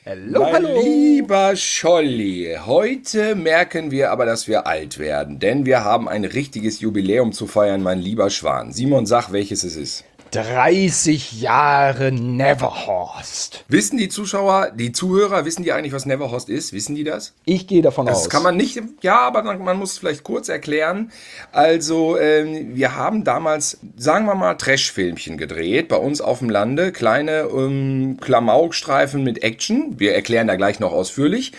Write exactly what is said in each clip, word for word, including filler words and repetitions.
Hallo, mein hallo. lieber Scholli, heute merken wir aber, dass wir alt werden, denn wir haben ein richtiges Jubiläum zu feiern, mein lieber Schwan. Simon, sag, welches es ist. dreißig Jahre Neverhorst. Wissen die Zuschauer, die Zuhörer, wissen die eigentlich, was Neverhorst ist? Wissen die das? Ich gehe davon Das aus. kann man nicht, ja, aber man, man muss es vielleicht kurz erklären. Also, ähm, wir haben damals, sagen wir mal, Trash-Filmchen gedreht, bei uns auf dem Lande. Kleine ähm, Klamaukstreifen mit Action. Wir erklären da gleich noch ausführlich.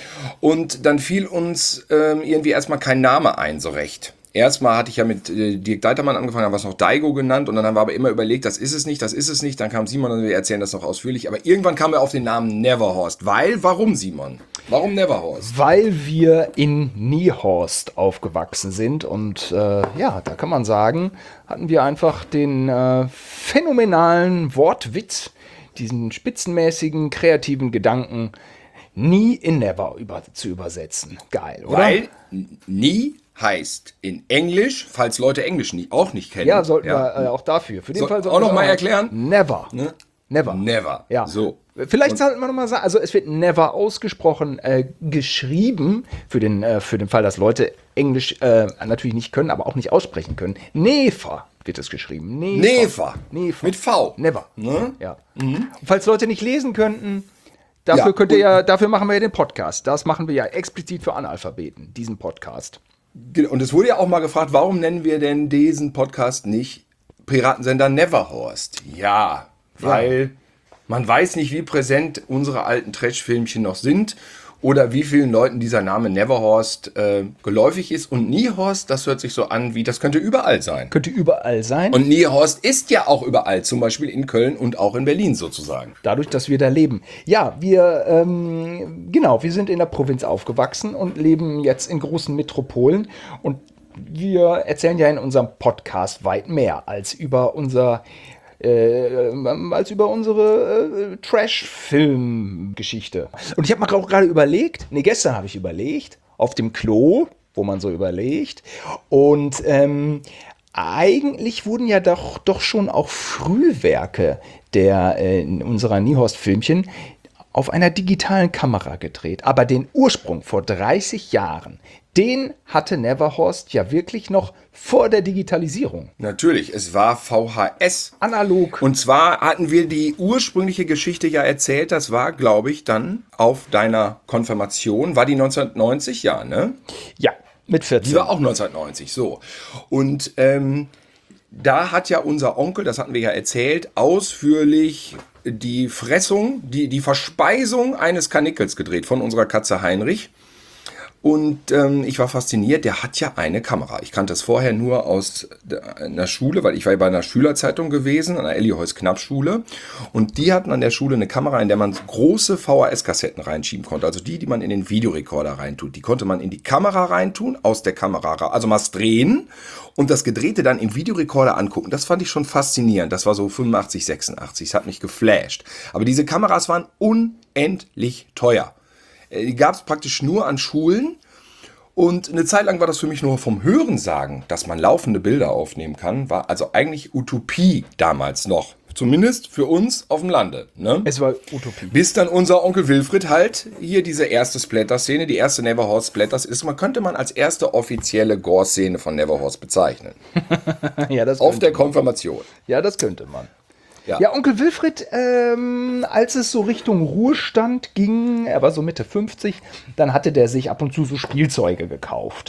Und dann fiel uns ähm, irgendwie erstmal kein Name ein, so recht. Erstmal hatte ich ja mit äh, Dirk Deitermann angefangen, haben wir es noch Daigo genannt und dann haben wir aber immer überlegt, das ist es nicht, das ist es nicht. Dann kam Simon und wir erzählen das noch ausführlich. Aber irgendwann kamen wir auf den Namen Neverhorst. Weil, warum Simon? Warum Neverhorst? Weil wir in Niehorst aufgewachsen sind und äh, ja, da kann man sagen, hatten wir einfach den äh, phänomenalen Wortwitz, diesen spitzenmäßigen, kreativen Gedanken, nie in never über, zu übersetzen. Geil, oder? Weil nie heißt in Englisch, falls Leute Englisch nie, auch nicht kennen. Ja, sollten wir äh, auch dafür. Für den So, Fall sollten auch noch wir mal erklären? Never. Ne? Never. Never. Ja. So. Vielleicht sollten wir noch mal sagen, also es wird never ausgesprochen, äh, geschrieben, für den, äh, für den Fall, dass Leute Englisch äh, natürlich nicht können, aber auch nicht aussprechen können. Never wird es geschrieben. Never. Never. Never. Mit V. Never. Ne? Ja. Und falls Leute nicht lesen könnten, dafür Ja, könnt ihr und- ja, dafür machen wir ja den Podcast. Das machen wir ja explizit für Analphabeten, diesen Podcast. Und es wurde ja auch mal gefragt, warum nennen wir denn diesen Podcast nicht Piratensender Neverhorst? Ja, weil man weiß nicht, wie präsent unsere alten Trash-Filmchen noch sind oder wie vielen Leuten dieser Name Neverhorst äh, geläufig ist. Und Niehorst, das hört sich so an, wie das könnte überall sein. Könnte überall sein. Und Niehorst ist ja auch überall, zum Beispiel in Köln und auch in Berlin sozusagen. Dadurch, dass wir da leben. Ja, wir, ähm, genau, wir sind in der Provinz aufgewachsen und leben jetzt in großen Metropolen. Und wir erzählen ja in unserem Podcast weit mehr als über unser, äh, als über unsere äh, Trash-Film-Geschichte. Und ich habe mir auch gerade überlegt, nee, gestern habe ich überlegt, auf dem Klo, wo man so überlegt. Und ähm, eigentlich wurden ja doch, doch schon auch Frühwerke der, äh, in unserer Niehorst-Filmchen auf einer digitalen Kamera gedreht. Aber den Ursprung vor dreißig Jahren, den hatte Neverhorst ja wirklich noch vor der Digitalisierung. Natürlich, es war V H S. Analog. Und zwar hatten wir die ursprüngliche Geschichte ja erzählt, das war, glaube ich, dann auf deiner Konfirmation, war die neunzehnhundertneunzig, ja, ne? Ja, mit Die vierzehn. war auch neunzehnhundertneunzig, so. Und ähm, da hat ja unser Onkel, das hatten wir ja erzählt, ausführlich die Fressung, die, die Verspeisung eines Karnickels gedreht von unserer Katze Heinrich. Und ähm, ich war fasziniert, der hat ja eine Kamera. Ich kannte es vorher nur aus einer Schule, weil ich war ja bei einer Schülerzeitung gewesen, an der Elli-Heuss-Knapp-Schule. Und die hatten an der Schule eine Kamera, in der man große V H S-Kassetten reinschieben konnte. Also die, die man in den Videorekorder reintut. Die konnte man in die Kamera reintun, aus der Kamera, ra- also mal drehen und das Gedrehte dann im Videorekorder angucken. Das fand ich schon faszinierend. Das war so fünfundachtzig, sechsundachtzig. Das hat mich geflasht. Aber diese Kameras waren unendlich teuer. Die gab es praktisch nur an Schulen und eine Zeit lang war das für mich nur vom Hörensagen, dass man laufende Bilder aufnehmen kann, war also eigentlich Utopie damals noch. Zumindest für uns auf dem Lande. Ne? Es war Utopie. Bis dann unser Onkel Wilfried halt hier diese erste Splatter-Szene, die erste Neverhorst Splatters ist, man könnte man als erste offizielle Gore-Szene von Neverhorst bezeichnen. Ja, das Auf könnte der man. Konfirmation. Ja, das könnte man. Ja. Ja, Onkel Wilfried, ähm, als es so Richtung Ruhestand ging, er war so Mitte fünfzig, dann hatte der sich ab und zu so Spielzeuge gekauft.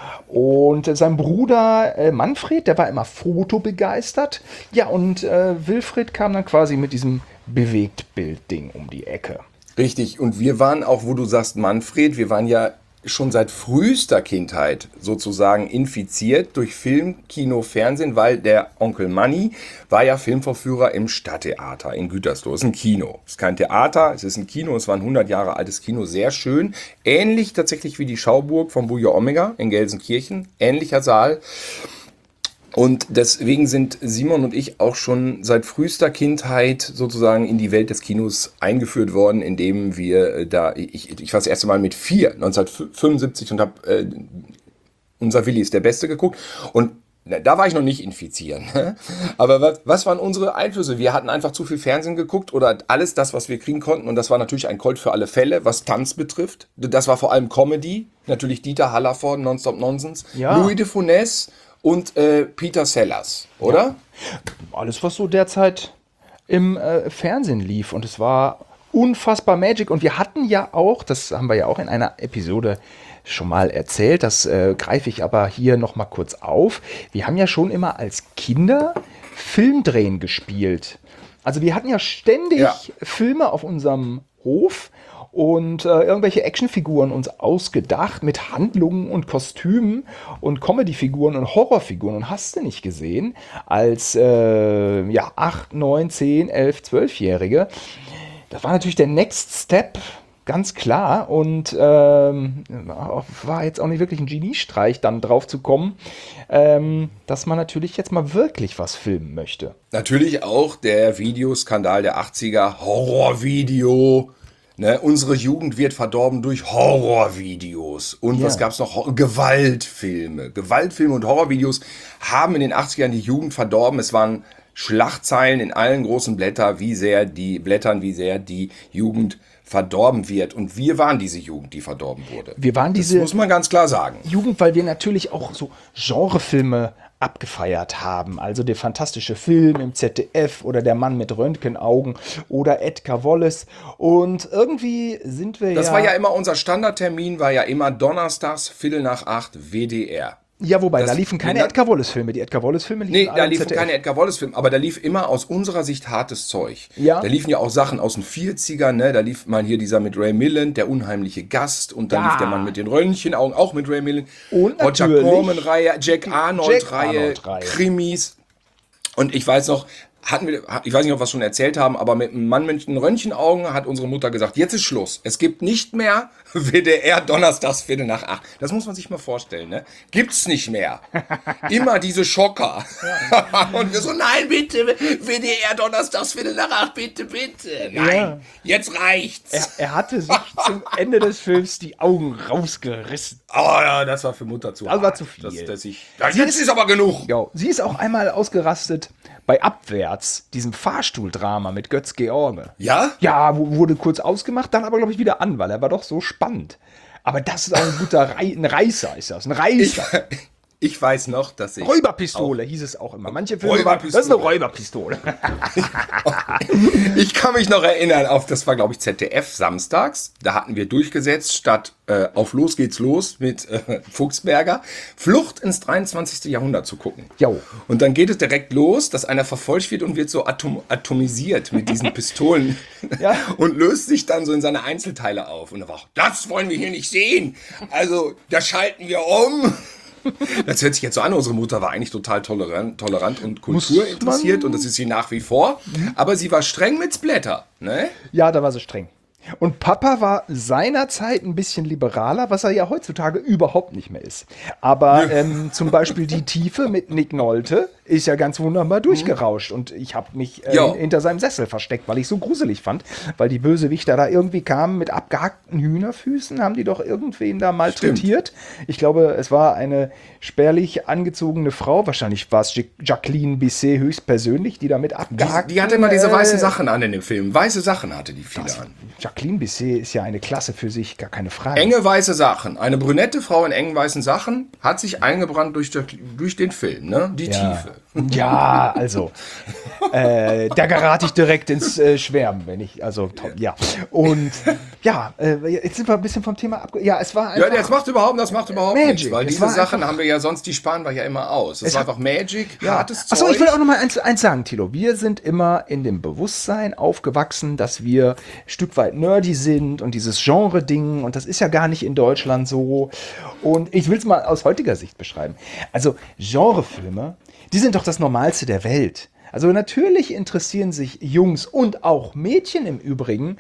Und äh, sein Bruder äh, Manfred, der war immer fotobegeistert. Ja, und äh, Wilfried kam dann quasi mit diesem Bewegtbild-Ding um die Ecke. Richtig, und wir waren auch, wo du sagst Manfred, wir waren ja schon seit frühester Kindheit sozusagen infiziert durch Film, Kino, Fernsehen, weil der Onkel Manni war ja Filmvorführer im Stadttheater in Gütersloh. Es ist ein Kino. Es ist kein Theater, es ist ein Kino. Es war ein hundert Jahre altes Kino, sehr schön. Ähnlich tatsächlich wie die Schauburg von Buja Omega in Gelsenkirchen. Ähnlicher Saal. Und deswegen sind Simon und ich auch schon seit frühester Kindheit sozusagen in die Welt des Kinos eingeführt worden, indem wir da, ich, ich war das erste Mal mit vier, neunzehnhundertfünfundsiebzig und habe äh, unser Willi ist der Beste geguckt. Und Na, da war ich noch nicht infizieren. Aber was, was waren unsere Einflüsse? Wir hatten einfach zu viel Fernsehen geguckt oder alles das, was wir kriegen konnten. Und das war natürlich ein Colt für alle Fälle, was Tanz betrifft. Das war vor allem Comedy. Natürlich Dieter Hallervorden, Nonstop Nonsense. Ja. Louis de Funès und äh, Peter Sellers, oder? Ja. Alles, was so derzeit im äh, Fernsehen lief. Und es war unfassbar Magic. Und wir hatten ja auch, das haben wir ja auch in einer Episode schon mal erzählt, das äh, greife ich aber hier noch mal kurz auf. Wir haben ja schon immer als Kinder Filmdrehen gespielt. Also wir hatten ja ständig Ja. Filme auf unserem Hof und äh, irgendwelche Actionfiguren uns ausgedacht mit Handlungen und Kostümen und Comedyfiguren und Horrorfiguren und hast du nicht gesehen, als äh, ja, acht, neun, zehn, elf, zwölfjährige. Das war natürlich der Next Step, ganz klar. Und ähm, war jetzt auch nicht wirklich ein Geniestreich, dann drauf zu kommen, ähm, dass man natürlich jetzt mal wirklich was filmen möchte. Natürlich auch der Videoskandal der achtziger, Horrorvideo. Ne, unsere Jugend wird verdorben durch Horrorvideos. Und Ja. was gab's noch? Hor- Gewaltfilme. Gewaltfilme und Horrorvideos haben in den achtzigern die Jugend verdorben. Es waren Schlagzeilen in allen großen Blätter, wie sehr die Blättern, wie sehr die Jugend verdorben wird. Und wir waren diese Jugend, die verdorben wurde. Wir waren Das diese muss man ganz klar sagen. Jugend, weil wir natürlich auch so Genrefilme abgefeiert haben. Also der fantastische Film im Z D F oder der Mann mit Röntgenaugen oder Edgar Wallace. Und irgendwie sind wir Das ja... war ja immer unser Standardtermin, war ja immer donnerstags, Viertel nach acht, W D R. Ja, wobei, Das- da liefen keine da- Edgar Wallace-Filme. Die Edgar Wallace-Filme liefen Nee, alle da im liefen Z D F. keine Edgar Wallace-Filme, aber da lief immer aus unserer Sicht hartes Zeug. Ja. Da liefen ja auch Sachen aus den vierzigern, ne? Da lief mal hier dieser mit Ray Milland, der unheimliche Gast, und dann Ja. lief der Mann mit den Röntgenaugen, auch mit Ray Milland. Und Roger natürlich Corman-Reihe, Jack Arnold-Reihe, Jack Arnold-Reihe. Krimis. Und ich weiß noch, hatten wir, ich weiß nicht, ob wir es schon erzählt haben, aber mit einem Mann mit den Röntgenaugen hat unsere Mutter gesagt, jetzt ist Schluss. Es gibt nicht mehr W D R donnerstags Viertel nach acht. Das muss man sich mal vorstellen, ne? Gibt's nicht mehr. Immer diese Schocker. Und wir so, nein, bitte, W D R donnerstags Viertel nach acht, bitte, bitte. Nein, Ja. jetzt reicht's. Er, er hatte sich zum Ende des Films die Augen rausgerissen. Oh ja, das war für Mutter zu Das war hart. zu viel. Das, das ich, ja, jetzt ist aber genug. Ja, sie ist auch einmal ausgerastet bei Abwärts, diesem Fahrstuhldrama mit Götz George. Ja? Ja, wo- wurde kurz ausgemacht, dann aber, glaube ich, wieder an, weil er war doch so spannend. Aber das ist auch ein guter Rei ein Reißer, ist das. Ein Ich, Reißer. ich weiß noch, dass ich... Räuberpistole hieß es auch immer. Manche Filme waren, das ist eine Räuberpistole. Ich kann mich noch erinnern auf, das war glaube ich Z D F samstags, da hatten wir durchgesetzt, statt äh, auf Los geht's los mit äh, Fuchsberger, Flucht ins dreiundzwanzigste Jahrhundert zu gucken. Jo. Und dann geht es direkt los, dass einer verfolgt wird und wird so atom atomisiert mit diesen Pistolen Ja. und löst sich dann so in seine Einzelteile auf. Und er war, das wollen wir hier nicht sehen. Also, da schalten wir um. Das hört sich jetzt so an, unsere Mutter war eigentlich total tolerant, tolerant und kulturinteressiert man- und das ist sie nach wie vor. Aber sie war streng mit Splatter, ne? Ja, da war sie streng. Und Papa war seinerzeit ein bisschen liberaler, was er ja heutzutage überhaupt nicht mehr ist. Aber ähm, zum Beispiel die Tiefe mit Nick Nolte ist ja ganz wunderbar durchgerauscht. Und ich habe mich äh, Ja. hinter seinem Sessel versteckt, weil ich so gruselig fand. Weil die Bösewichter da irgendwie kamen mit abgehackten Hühnerfüßen, haben die doch irgendwen da malträtiert. Ich glaube, es war eine spärlich angezogene Frau. Wahrscheinlich war es Ja- Jacqueline Bisset höchstpersönlich, die da mit Die, abgehackt. die hatte immer diese weißen äh, Sachen an in dem Film. Weiße Sachen hatte die viele an. Jacqueline Bisset ist ja eine Klasse für sich, gar keine Frage. Enge weiße Sachen. Eine brünette Frau in engen weißen Sachen hat sich eingebrannt durch, der, durch den Film, ne? Die Ja. Tiefe. Ja, also, äh, da gerate ich direkt ins äh, Schwärmen, wenn ich, also, top, ja. Und, ja, äh, jetzt sind wir ein bisschen vom Thema abge... Ja, es war Ja, einfach... das macht überhaupt, das macht überhaupt Magic. nichts, weil Es diese war Sachen einfach- haben wir ja sonst, die sparen wir ja immer aus. Es, Es war hat- einfach Magic, Ja. hartes Zeug. Achso, ich will auch noch mal eins, eins sagen, Thilo. Wir sind immer in dem Bewusstsein aufgewachsen, dass wir ein Stück weit nerdy sind und dieses Genre-Ding, und das ist ja gar nicht in Deutschland so. Und ich will es mal aus heutiger Sicht beschreiben. Also Genrefilme, die sind doch das Normalste der Welt. Also natürlich interessieren sich Jungs und auch Mädchen im Übrigen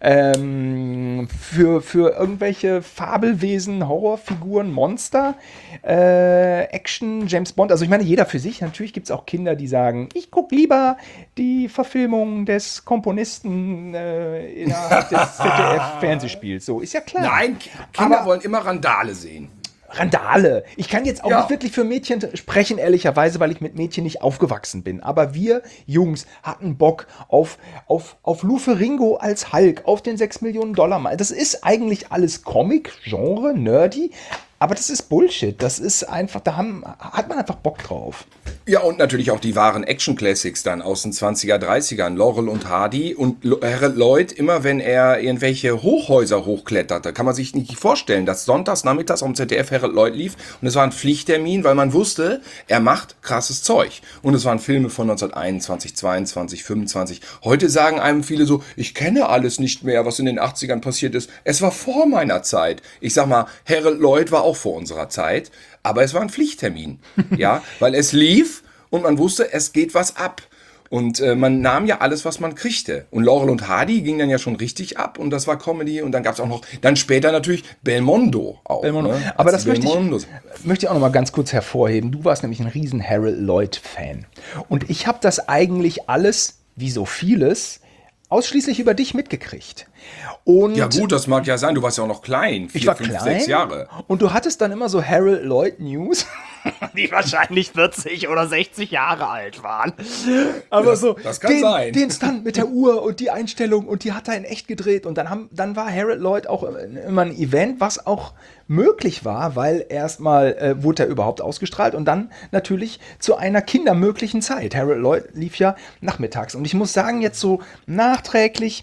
ähm, für, für irgendwelche Fabelwesen, Horrorfiguren, Monster, äh, Action, James Bond. Also ich meine, jeder für sich. Natürlich gibt es auch Kinder, die sagen, ich gucke lieber die Verfilmung des Komponisten äh, innerhalb des Z D F-Fernsehspiels. So, ist ja klar. Nein, Kinder Aber- wollen immer Randale sehen. Randale. Ich kann jetzt auch Ja. nicht wirklich für Mädchen sprechen, ehrlicherweise, weil ich mit Mädchen nicht aufgewachsen bin. Aber wir Jungs hatten Bock auf, auf, auf Lou Ferrigno als Hulk, auf den sechs Millionen Dollar Mann. Das ist eigentlich alles Comic, Genre, nerdy. Aber das ist Bullshit. Das ist einfach, da haben, hat man einfach Bock drauf. Ja, und natürlich auch die wahren Action-Classics dann aus den zwanziger, dreißigern. Laurel und Hardy und Lo- Harold Lloyd, immer wenn er irgendwelche Hochhäuser hochkletterte, kann man sich nicht vorstellen, dass sonntags nachmittags am Z D F Harold Lloyd lief und es war ein Pflichttermin, weil man wusste, er macht krasses Zeug. Und es waren Filme von neunzehnhunderteinundzwanzig, zweiundzwanzig, fünfundzwanzig. Heute sagen einem viele so, ich kenne alles nicht mehr, was in den achtzigern passiert ist. Es war vor meiner Zeit. Ich sag mal, Harold Lloyd war auch vor unserer Zeit, aber es war ein Pflichttermin, ja, weil es lief und man wusste, es geht was ab. Und äh, man nahm ja alles, was man kriegte. Und Laurel und Hardy ging dann ja schon richtig ab und das war Comedy. Und dann gab es auch noch, dann später natürlich Belmondo auch. Belmondo. Ne? Aber Als das die möchte ich, Belmondos. möchte ich auch noch mal ganz kurz hervorheben. Du warst nämlich ein riesen Harold Lloyd-Fan. Und ich habe das eigentlich alles, wie so vieles, ausschließlich über dich mitgekriegt. Und Ja gut, das mag ja sein. Du warst ja auch noch klein. Vier, ich war fünf, klein sechs Jahre. und du hattest dann immer so Harold Lloyd News, die wahrscheinlich vierzig oder sechzig Jahre alt waren. Aber Das- so das kann den, sein. den Stunt mit der Uhr und die Einstellung und die hat er in echt gedreht und dann haben dann war Harold Lloyd auch immer ein Event, was auch möglich war, weil erstmal äh, wurde er überhaupt ausgestrahlt und dann natürlich zu einer kindermöglichen Zeit. Harold Lloyd lief ja nachmittags und ich muss sagen, jetzt so nachträglich,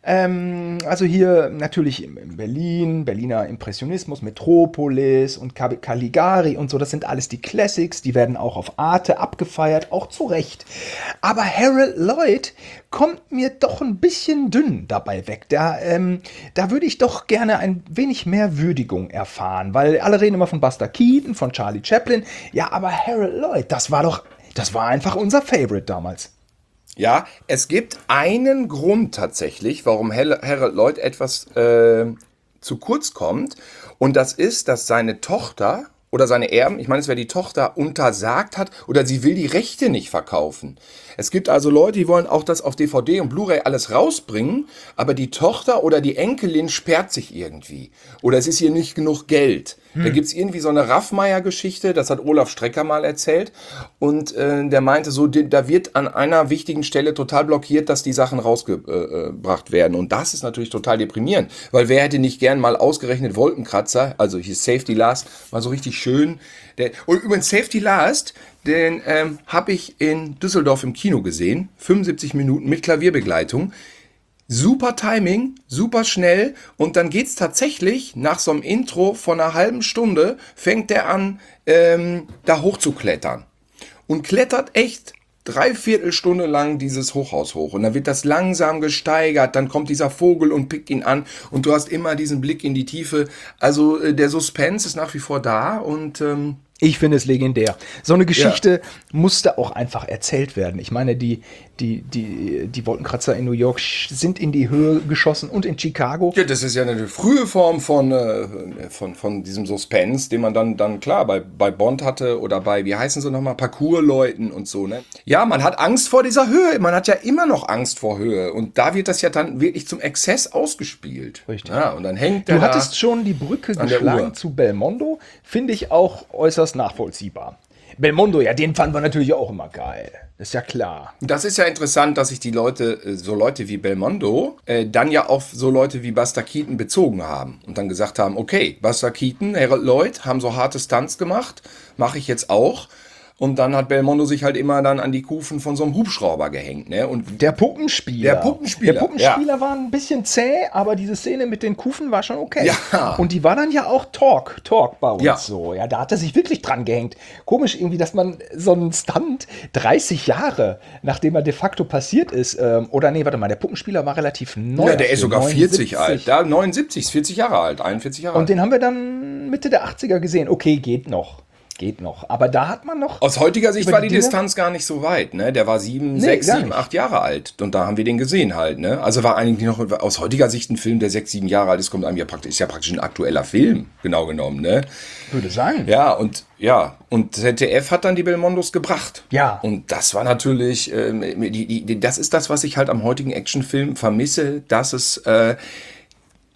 ähm, also hier natürlich in Berlin, Berliner Impressionismus, Metropolis und Cab- Caligari und so, das sind alles die Classics, die werden auch auf Arte abgefeiert, auch zu Recht. Aber Harold Lloyd kommt mir doch ein bisschen dünn dabei weg. Da, ähm, da würde ich doch gerne ein wenig mehr Würdigung erfahren, weil alle reden immer von Buster Keaton, von Charlie Chaplin. Ja, aber Harold Lloyd, das war doch, das war einfach unser Favorite damals. Ja, es gibt einen Grund tatsächlich, warum Hel- Harold Lloyd etwas äh, zu kurz kommt. Und das ist, dass seine Tochter oder seine Erben, ich meine, es wäre die Tochter, untersagt hat oder sie will die Rechte nicht verkaufen. Es gibt also Leute, die wollen auch das auf D V D und Blu-ray alles rausbringen, aber die Tochter oder die Enkelin sperrt sich irgendwie. Oder es ist ihr nicht genug Geld. Hm. Da gibt's irgendwie so eine Raffmeier-Geschichte, das hat Olaf Strecker mal erzählt. Und äh, der meinte so, die, da wird an einer wichtigen Stelle total blockiert, dass die Sachen rausgebracht werden. Und das ist natürlich total deprimierend. Weil wer hätte nicht gern mal ausgerechnet Wolkenkratzer, also hier Safety Last, mal so richtig schön. Der, und übrigens Safety Last, den ähm, habe ich in Düsseldorf im Kino gesehen. fünfundsiebzig Minuten mit Klavierbegleitung. Super Timing, super schnell. Und dann geht's tatsächlich nach so einem Intro von einer halben Stunde, fängt der an, ähm, da hochzuklettern. Und klettert echt dreiviertel Stunde lang dieses Hochhaus hoch. Und dann wird das langsam gesteigert. Dann kommt dieser Vogel und pickt ihn an. Und du hast immer diesen Blick in die Tiefe. Also äh, der Suspense ist nach wie vor da. Und ähm, Ich finde es legendär. So eine Geschichte musste auch einfach erzählt werden. Ich meine, die, die, die, die Wolkenkratzer in New York sch- sind in die Höhe geschossen und in Chicago. ja, das ist ja eine frühe Form von, äh, von, von diesem Suspense, den man dann, dann klar bei, bei Bond hatte oder bei, wie heißen sie nochmal, Parkour-Leuten und so. Ne? Ja, man hat Angst vor dieser Höhe. Man hat ja immer noch Angst vor Höhe. Und da wird das ja dann wirklich zum Exzess ausgespielt. Richtig. Ja, und dann hängt der Du da hattest schon die Brücke an der geschlagen Uhr. zu Belmondo. Finde ich auch äußerst nachvollziehbar. Belmondo, ja, den fanden wir natürlich auch immer geil. Das ist ja klar. Das ist ja interessant, dass sich die Leute, äh, so Leute wie Belmondo, äh, dann ja auf so Leute wie Buster Keaton bezogen haben und dann gesagt haben, okay, Buster Keaton, Harold Lloyd haben so harte Stunts gemacht, mache ich jetzt auch. Und dann hat Belmondo sich halt immer dann an die Kufen von so einem Hubschrauber gehängt, ne? Und Der Puppenspieler. Der Puppenspieler, Der Puppenspieler war ein bisschen zäh, aber diese Szene mit den Kufen war schon okay. Ja. Und die war dann ja auch Talk, Talk bei uns Ja. so. Ja, da hat er sich wirklich dran gehängt. Komisch irgendwie, dass man so einen Stunt dreißig Jahre, nachdem er de facto passiert ist, ähm, oder nee, warte mal, der Puppenspieler war relativ neu. ja, der ist sogar vierzig neunundsiebzig. alt. Da neunundsiebzig, ist vierzig Jahre alt, einundvierzig Jahre Und alt. den haben wir dann Mitte der achtziger gesehen. Okay, geht noch. Geht noch. Aber da hat man noch. Aus heutiger Sicht über war die die Dinge- Distanz gar nicht so weit, ne? Der war sieben, Nee, sechs, gar sieben, nicht. acht Jahre alt. Und da haben wir den gesehen halt, ne? Also war eigentlich noch aus heutiger Sicht ein Film, der sechs, sieben Jahre alt ist, kommt einem ja praktisch, ist ja praktisch ein aktueller Film, genau genommen, ne? Würde sagen. Ja, und ja, und Z D F hat dann die Belmondos gebracht. Ja. Und das war natürlich, ähm, die, die, das ist das, was ich halt am heutigen Actionfilm vermisse, dass es, äh,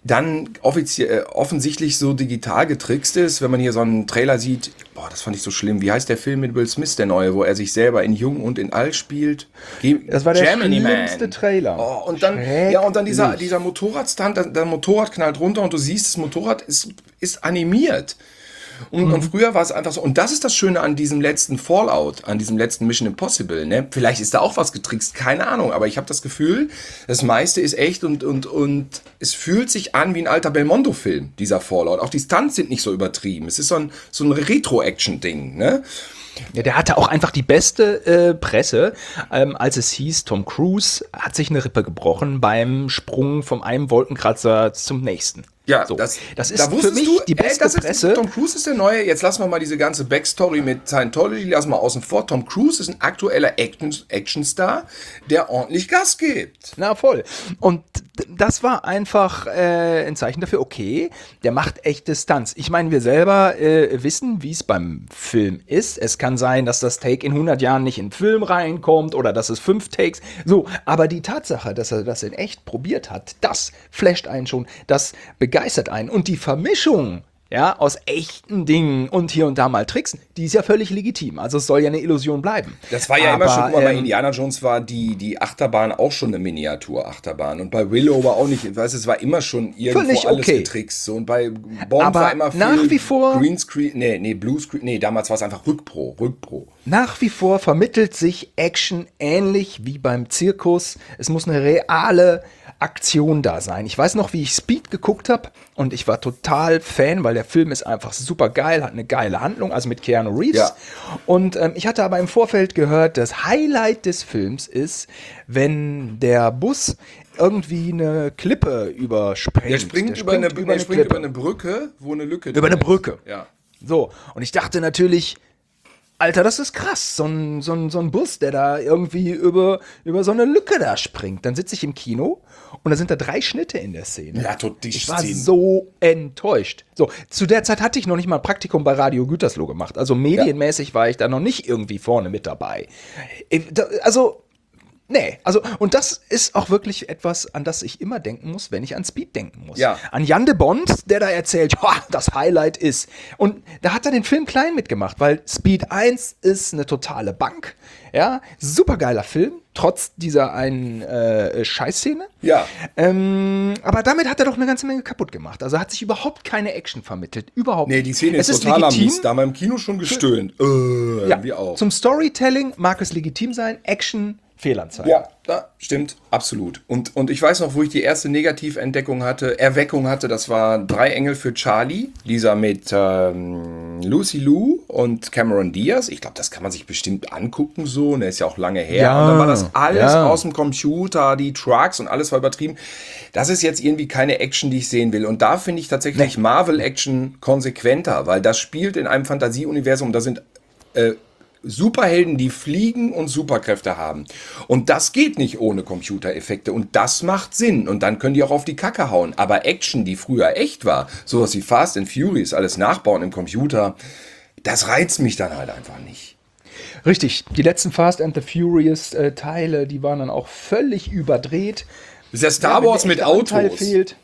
dann offiziell, äh, offensichtlich so digital getrickst ist, wenn man hier so einen Trailer sieht. Boah, das fand ich so schlimm. Wie heißt der Film mit Will Smith, der neue, wo er sich selber in Jung und in Alt spielt? Ge Das war der Gemini schlimmste Man. Trailer. Oh, und dann, ja, und dann dieser, dieser Motorradstunt, der, der Motorrad knallt runter und du siehst, das Motorrad ist, ist animiert. Und, mhm. und früher war es einfach so. Und das ist das Schöne an diesem letzten Fallout, an diesem letzten Mission Impossible. Ne? Vielleicht ist da auch was getrickst, keine Ahnung. Aber ich habe das Gefühl, das meiste ist echt und, und, und es fühlt sich an wie ein alter Belmondo-Film, dieser Fallout. Auch die Stunts sind nicht so übertrieben. Es ist so ein, so ein Retro-Action-Ding. Ne? Ja, der hatte auch einfach die beste äh, Presse, ähm, als es hieß, Tom Cruise hat sich eine Rippe gebrochen beim Sprung vom einen Wolkenkratzer zum nächsten. Ja, so. das, das ist da für mich du, die beste ey, das Presse. Ist, Tom Cruise ist der Neue. Jetzt lassen wir mal diese ganze Backstory mit Scientology, lassen wir außen vor. Tom Cruise ist ein aktueller Action, Actionstar, der ordentlich Gas gibt. Na voll. Und das war einfach äh, ein Zeichen dafür, okay, der macht echte Stunts. Ich meine, wir selber äh, wissen, wie es beim Film ist. Es kann sein, dass das Take in hundert Jahren nicht in den Film reinkommt oder dass es fünf Takes. So, aber die Tatsache, dass er das in echt probiert hat, das flasht einen schon, das begeistert einen. Und die Vermischung, ja, aus echten Dingen und hier und da mal Tricks, die ist ja völlig legitim. Also es soll ja eine Illusion bleiben. Das war ja aber, immer schon, guck mal, bei ähm, Indiana Jones war die, die Achterbahn auch schon eine Miniatur-Achterbahn. Und bei Willow war auch nicht, ich weiß, es war immer schon irgendwo Völlig alles okay. getrickst. So, und bei Bond Aber war immer viel nach wie vor- Greenscreen, nee, nee, Bluescreen, nee, damals war es einfach Rückpro, Rückpro. Nach wie vor vermittelt sich Action ähnlich wie beim Zirkus. Es muss eine reale Aktion da sein. Ich weiß noch, wie ich Speed geguckt habe und ich war total Fan, weil der Film ist einfach super geil, hat eine geile Handlung, also mit Keanu Reeves. Ja. Und ähm, ich hatte aber im Vorfeld gehört, das Highlight des Films ist, wenn der Bus irgendwie eine Klippe überspringt. Der springt, Der über, eine, über der eine springt über Klippe. eine Brücke, wo eine Lücke Über drin eine ist. Brücke. Ja. So, und ich dachte natürlich, Alter, das ist krass, so ein, so ein, so ein Bus, der da irgendwie über, über so eine Lücke da springt. Dann sitze ich im Kino und da sind da drei Schnitte in der Szene. Ja, tot, die Ich war Szenen. so enttäuscht. So, zu der Zeit hatte ich noch nicht mal ein Praktikum bei Radio Gütersloh gemacht. Also medienmäßig war ich da noch nicht irgendwie vorne mit dabei. Ich- da- Also, nee, also, und das ist auch wirklich etwas, an das ich immer denken muss, wenn ich an Speed denken muss. Ja. An Jan de Bond, der da erzählt, "Joa, das Highlight ist." Und da hat er den Film klein mitgemacht, weil Speed eins ist eine totale Bank. Ja, supergeiler Film, trotz dieser einen äh, Scheißszene. Ja. Ähm, aber damit hat er doch eine ganze Menge kaputt gemacht. Also hat sich überhaupt keine Action vermittelt. Überhaupt Nee, die Szene Es ist totaler Mies. Da haben wir im Kino schon gestöhnt. Äh, Ja, wir auch. zum Storytelling mag es legitim sein, Action Fehlanzeige. Ja, ja, stimmt, absolut. Und, und ich weiß noch, wo ich die erste Negativentdeckung hatte, Erweckung hatte, das war Drei Engel für Charlie, dieser mit ähm, Lucy Liu und Cameron Diaz. Ich glaube, das kann man sich bestimmt angucken so, der ist ja auch lange her. Ja, und dann war das alles ja. aus dem Computer, die Trucks und alles war übertrieben. Das ist jetzt irgendwie keine Action, die ich sehen will. Und da finde ich tatsächlich Marvel-Action konsequenter, weil das spielt in einem Fantasieuniversum, da sind äh, Superhelden, die fliegen und Superkräfte haben. Und das geht nicht ohne Computereffekte. Und das macht Sinn. Und dann können die auch auf die Kacke hauen. Aber Action, die früher echt war, sowas wie Fast and Furious, alles nachbauen im Computer, das reizt mich dann halt einfach nicht. Richtig, die letzten Fast and the Furious äh, Teile, die waren dann auch völlig überdreht. Das ist ja Star wenn Wars der mit echte Anteil Autos. fehlt.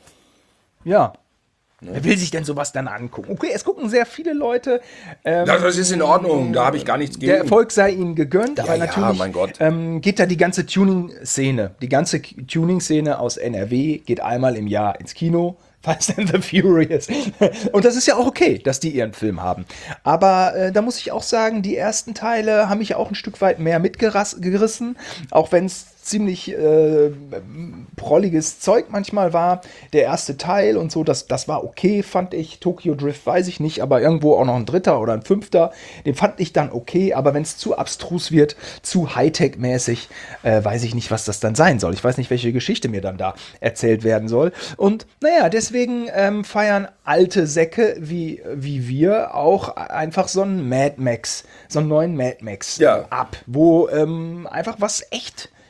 Ja. Wer will sich denn sowas dann angucken? Okay, es gucken sehr viele Leute. Ähm, Das, das ist in Ordnung, da habe ich gar nichts gegen. Der Erfolg sei ihnen gegönnt, aber ja, natürlich mein Gott. Ähm, geht da die ganze Tuning-Szene, die ganze Tuning-Szene aus N R W geht einmal im Jahr ins Kino. Fast and the Furious. Und das ist ja auch okay, dass die ihren Film haben. Aber äh, da muss ich auch sagen, die ersten Teile haben mich auch ein Stück weit mehr mitgerissen, auch wenn es ziemlich äh, prolliges Zeug manchmal war. Der erste Teil und so, das, das war okay, fand ich. Tokyo Drift weiß ich nicht, aber irgendwo auch noch ein dritter oder ein fünfter. Den fand ich dann okay, aber wenn es zu abstrus wird, zu Hightech-mäßig, äh, weiß ich nicht, was das dann sein soll. Ich weiß nicht, welche Geschichte mir dann da erzählt werden soll. Und naja, deswegen ähm, feiern alte Säcke wie, wie wir auch einfach so einen Mad Max, so einen neuen Mad Max Ja. ab, wo ähm, einfach was echt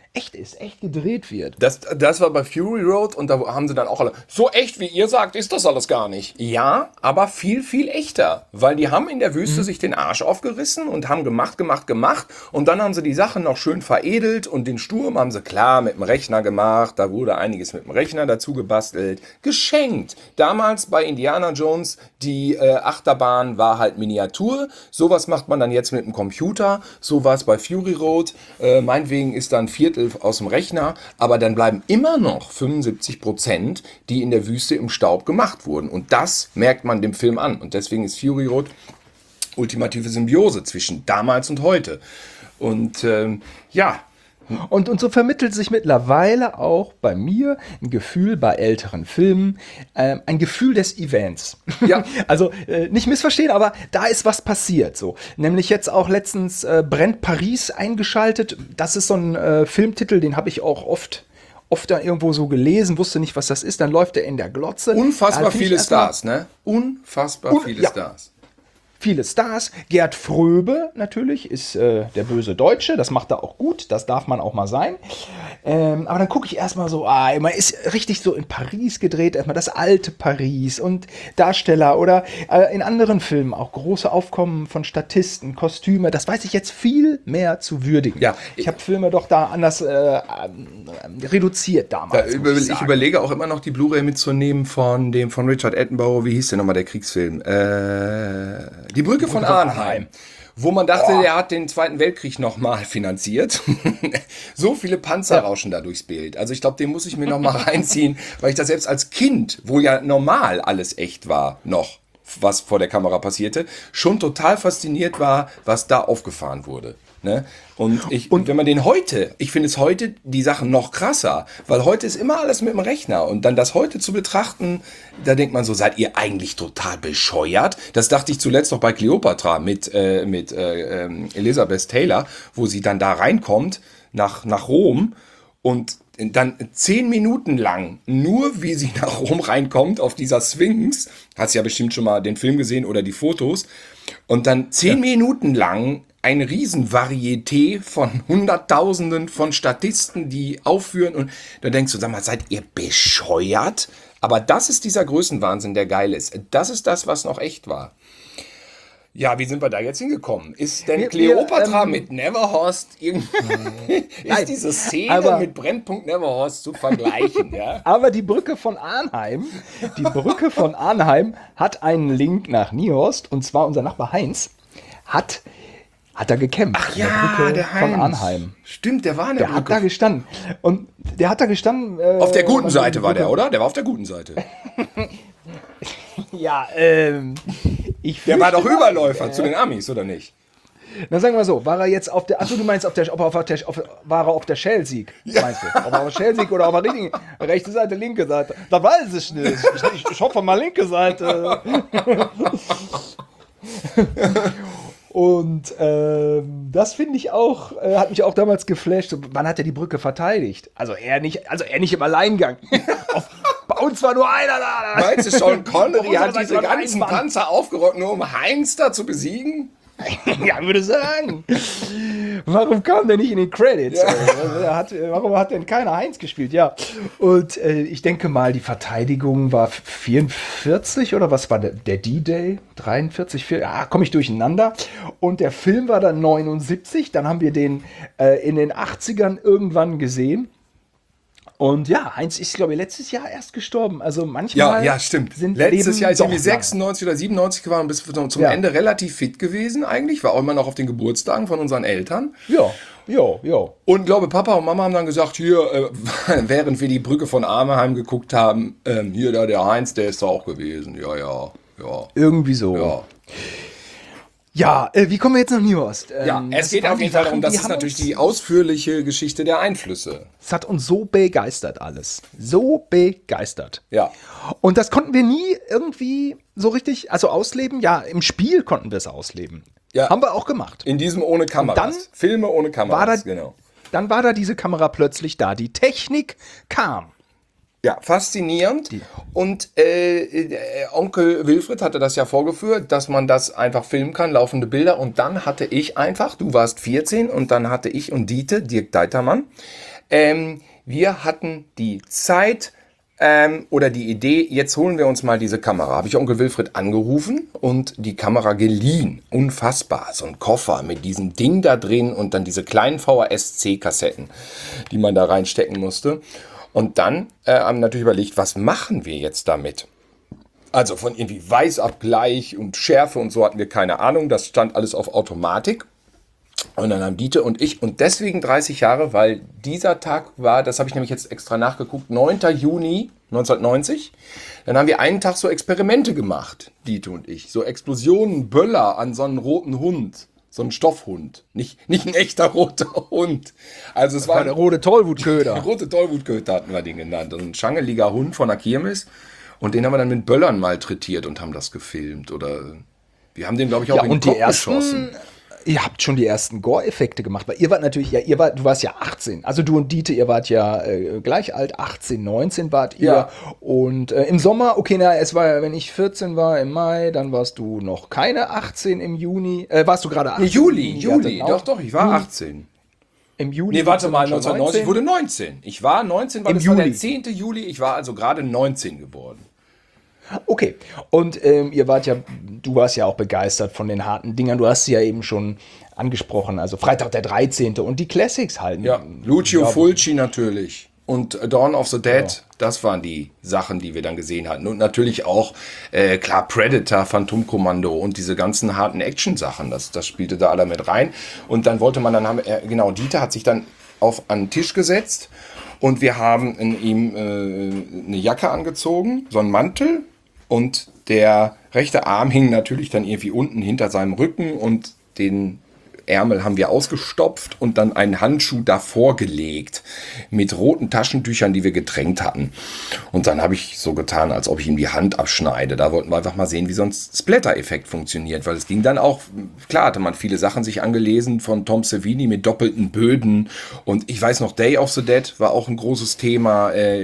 echt ist, echt gedreht wird. Das, das war bei Fury Road und da haben sie dann auch alle, so echt wie ihr sagt, ist das alles gar nicht. Ja, aber viel, viel echter, weil die haben in der Wüste mhm. sich den Arsch aufgerissen und haben gemacht, gemacht, gemacht und dann haben sie die Sachen noch schön veredelt und den Sturm haben sie klar mit dem Rechner gemacht, da wurde einiges mit dem Rechner dazu gebastelt, geschenkt. Damals bei Indiana Jones, die äh, Achterbahn war halt Miniatur, sowas macht man dann jetzt mit dem Computer, so war es bei Fury Road, äh, meinetwegen ist dann Viertel aus dem Rechner, aber dann bleiben immer noch fünfundsiebzig Prozent, die in der Wüste im Staub gemacht wurden. Und das merkt man dem Film an. Und deswegen ist Fury Road ultimative Symbiose zwischen damals und heute. Und ähm, ja, Und, und so vermittelt sich mittlerweile auch bei mir ein Gefühl bei älteren Filmen, äh, ein Gefühl des Events. Ja. Also äh, nicht missverstehen, aber da ist was passiert. So. Nämlich jetzt auch letztens äh, Brennt Paris eingeschaltet. Das ist so ein äh, Filmtitel, den habe ich auch oft oft da irgendwo so gelesen, wusste nicht, was das ist. Dann läuft er in der Glotze. Unfassbar viele Stars, ne? Unfassbar Un- viele ja. Stars. Viele Stars. Gerd Fröbe natürlich ist äh, der böse Deutsche. Das macht er auch gut. Das darf man auch mal sein. Ähm, aber dann gucke ich erstmal so, ah, man ist richtig so in Paris gedreht. Erstmal das alte Paris und Darsteller oder äh, in anderen Filmen auch große Aufkommen von Statisten, Kostüme. Das weiß ich jetzt viel mehr zu würdigen. Ja. Ich habe Filme doch da anders äh, äh, reduziert damals. Da über, ich, ich überlege auch immer noch die Blu-ray mitzunehmen von dem von Richard Attenborough. Wie hieß der nochmal, der Kriegsfilm? Äh... Die Brücke von Arnheim, wo man dachte, oh. der hat den Zweiten Weltkrieg nochmal finanziert. So viele Panzer ja. rauschen da durchs Bild. Also ich glaube, den muss ich mir nochmal reinziehen, weil ich das selbst als Kind, wo ja normal alles echt war, noch, was vor der Kamera passierte, schon total fasziniert war, was da aufgefahren wurde. Ne? Und, ich, und wenn man den heute, ich finde es heute die Sachen noch krasser, weil heute ist immer alles mit dem Rechner und dann das heute zu betrachten, da denkt man so, seid ihr eigentlich total bescheuert? Das dachte ich zuletzt noch bei Cleopatra mit, äh, mit äh, äh, Elizabeth Taylor, wo sie dann da reinkommt nach, nach Rom und dann zehn Minuten lang, nur wie sie nach Rom reinkommt auf dieser Sphinx, hast ja bestimmt schon mal den Film gesehen oder die Fotos, und dann zehn ja. Minuten lang ein Riesenvarieté von Hunderttausenden von Statisten, die aufführen und da denkst du, sag mal, seid ihr bescheuert? Aber das ist dieser Größenwahnsinn, der geil ist. Das ist das, was noch echt war. Ja, wie sind wir da jetzt hingekommen? Ist denn wir, Cleopatra wir, ähm, mit Neverhorst irgendwie, ist diese Szene aber, mit Brennpunkt Neverhorst zu vergleichen? Ja? Aber die Brücke von Arnheim, die Brücke von Arnheim hat einen Link nach Niehorst und zwar unser Nachbar Heinz hat Hat er gekämpft. Ach ja, der, Brücke der Heinz. Von Arnheim. Stimmt, der war in der, der Brücke. Der hat da gestanden. Und der hat da gestanden. Äh, auf der guten Seite war der, oder? Der war auf der guten Seite. ja, ähm. Ich der war doch Überläufer äh, zu den Amis, oder nicht? Na, sagen wir so, war er jetzt auf der. Achso, du meinst, auf der, ob er auf der, auf, war er auf der Shell-Sieg? Ja. Meinst du? Ob er auf der Shell-Sieg oder auf der richtigen, rechte Seite, linke Seite? Da weiß ich nicht. Ich, ich, ich hoffe mal linke Seite. Und ähm, das finde ich auch, äh, hat mich auch damals geflasht. Wann hat er die Brücke verteidigt? Also er nicht, also er nicht im Alleingang. Auf, bei uns war nur einer da. Meinst du, Sean Connery hat diese ganzen Panzer aufgerockt, nur um Heinz da zu besiegen? Ja, würde sagen. Warum kam der nicht in den Credits? Ja. Hat, warum hat denn keiner Heinz gespielt? Ja. Und äh, ich denke mal, die Verteidigung war vierundvierzig oder was war der, der D-Day? dreiundvierzig, vier, ah, komme ich durcheinander. Und der Film war dann neunundsiebzig. Dann haben wir den äh, in den achtzigern irgendwann gesehen. Und ja, Heinz ist, glaube ich, letztes Jahr erst gestorben. Also manchmal. Ja, ja, stimmt. Sind letztes Leben Jahr ist irgendwie sechsundneunzig oder siebenundneunzig geworden, bis zum ja. Ende relativ fit gewesen eigentlich. War auch immer noch auf den Geburtstagen von unseren Eltern. Ja, ja, ja. Und glaube, Papa und Mama haben dann gesagt, hier, äh, während wir die Brücke von Arnheim geguckt haben, ähm, hier da der Heinz, der ist da auch gewesen. Ja, ja, ja. Irgendwie so. Ja. Ja, äh, wie kommen wir jetzt nach Niehorst? Ähm, ja, es geht auf jeden Fall darum, das ist natürlich die ausführliche Geschichte der Einflüsse. Es hat uns so begeistert alles. So begeistert. Ja. Und das konnten wir nie irgendwie so richtig, also ausleben. Ja, im Spiel konnten wir es ausleben. Ja. Haben wir auch gemacht. In diesem ohne Kameras. Dann Filme ohne Kameras, war da, genau. Dann war da diese Kamera plötzlich da. Die Technik kam. Ja, faszinierend. Die. Und äh, äh, Onkel Wilfried hatte das ja vorgeführt, dass man das einfach filmen kann, laufende Bilder. Und dann hatte ich einfach, du warst vierzehn und dann hatte ich und Dieter, Dirk Deitermann, Ähm, wir hatten die Zeit ähm, oder die Idee, jetzt holen wir uns mal diese Kamera. Habe ich Onkel Wilfried angerufen und die Kamera geliehen. Unfassbar. So ein Koffer mit diesem Ding da drin und dann diese kleinen V H S-C-Kassetten, die man da reinstecken musste. Und dann äh, haben wir natürlich überlegt, was machen wir jetzt damit? Also von irgendwie Weißabgleich und Schärfe und so hatten wir keine Ahnung. Das stand alles auf Automatik. Und dann haben Dieter und ich, und deswegen dreißig Jahre, weil dieser Tag war, das habe ich nämlich jetzt extra nachgeguckt, neunter Juni neunzehnhundertneunzig. Dann haben wir einen Tag so Experimente gemacht, Dieter und ich. So Explosionen, Böller an so einen roten Hund. So ein Stoffhund. Nicht, nicht ein echter roter Hund. Also es Das war war der rote Tollwutköder. der rote Tollwutköter hatten wir den genannt. Also ein schangeliger Hund von der Kirmes. Und den haben wir dann mit Böllern malträtiert und haben das gefilmt. Oder wir haben den, glaube ich, auch Ja, in den und die Kopf ersten, geschossen. ihr habt schon die ersten Gore-Effekte gemacht, weil ihr wart natürlich, ja, ihr wart, du warst ja achtzehn, also du und Dieter, ihr wart ja äh, gleich alt, achtzehn, neunzehn wart ihr. Ja. Und äh, im Sommer, okay, na, es war ja, wenn ich vierzehn war im Mai, dann warst du noch keine achtzehn im Juni, äh, warst du gerade achtzehn? Nee, Juli, Ihr Juli. hattet auch- Doch, doch, ich war Juli. achtzehn. Im Juli. Nee, warte warst du mal, schon neunzehnhundertneunzig, ich neunzehn? wurde neunzehn. Ich war neunzehn, weil Im es war der Juli. zehnten Juli. Ich war also gerade neunzehn geworden. Okay, und ähm, ihr wart ja, du warst ja auch begeistert von den harten Dingern, du hast sie ja eben schon angesprochen, also Freitag der dreizehnte und die Classics halt. Ja, Lucio Ja, Fulci natürlich und Dawn of the Dead, ja. Das waren die Sachen, die wir dann gesehen hatten. Und natürlich auch, äh, klar, Predator, Phantomkommando und diese ganzen harten Action-Sachen, das, das spielte da alle mit rein. Und dann wollte man, dann haben, äh, genau, Dieter hat sich dann auf an den Tisch gesetzt und wir haben in ihm äh, eine Jacke angezogen, so einen Mantel. Und der rechte Arm hing natürlich dann irgendwie unten hinter seinem Rücken und den Ärmel haben wir ausgestopft und dann einen Handschuh davor gelegt mit roten Taschentüchern, die wir getränkt hatten. Und dann habe ich so getan, als ob ich ihm die Hand abschneide. Da wollten wir einfach mal sehen, wie so ein Splatter-Effekt funktioniert, weil es ging dann auch, klar hatte man viele Sachen sich angelesen von Tom Savini mit doppelten Böden und ich weiß noch, Day of the Dead war auch ein großes Thema, äh,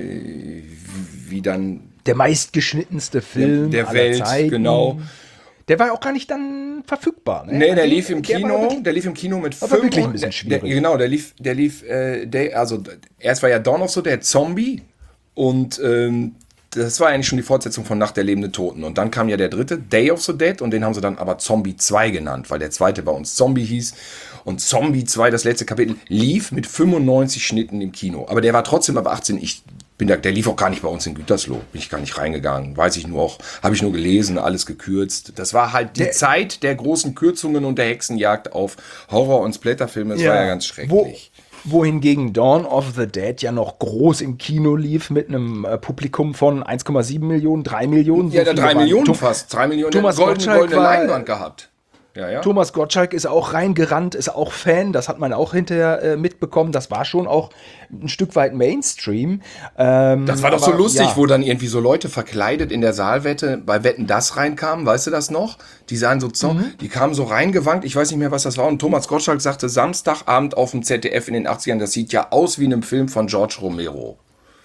wie dann der meistgeschnittenste Film der aller Welt, Zeiten. genau. Der war ja auch gar nicht dann verfügbar. Ne? Nee, der Also, lief im der war Kino, wirklich- der lief im Kino mit aber wirklich ein fünf- bisschen der, schwierig. der, genau, der lief, der lief, äh, der, also erst war ja Dawn of the Dead Zombie und ähm, das war eigentlich schon die Fortsetzung von Nacht der lebenden Toten. Und dann kam ja der dritte, Day of the Dead, und den haben sie dann aber Zombie zwei genannt, weil der zweite bei uns Zombie hieß. Und Zombie zwei, das letzte Kapitel, lief mit fünfundneunzig Schnitten im Kino. Aber der war trotzdem ab achtzehn. Ich bin da, der lief auch gar nicht bei uns in Gütersloh. Bin ich gar nicht reingegangen. Weiß ich nur auch, habe ich nur gelesen, alles gekürzt. Das war halt die Der- Zeit der großen Kürzungen und der Hexenjagd auf Horror- und Splatterfilme. Das war ja ganz schrecklich. Wo, wohingegen Dawn of the Dead ja noch groß im Kino lief mit einem äh, Publikum von eins Komma sieben Millionen, drei Millionen. so Ja, der viele drei waren- Millionen Tom- fast. Drei Millionen. Thomas der hat goldene, Gottschalk goldene war- Leinwand gehabt. Ja, ja. Thomas Gottschalk ist auch reingerannt, ist auch Fan, das hat man auch hinterher äh, mitbekommen. Das war schon auch ein Stück weit Mainstream. Ähm, Das war doch aber, so lustig, ja. wo dann irgendwie so Leute verkleidet in der Saalwette bei Wetten das reinkamen, weißt du das noch? Die sahen so, so Mhm. die kamen so reingewankt, ich weiß nicht mehr, was das war. Und Thomas Gottschalk sagte Samstagabend auf dem Z D F in den achtzigern, das sieht ja aus wie in einem Film von George Romero.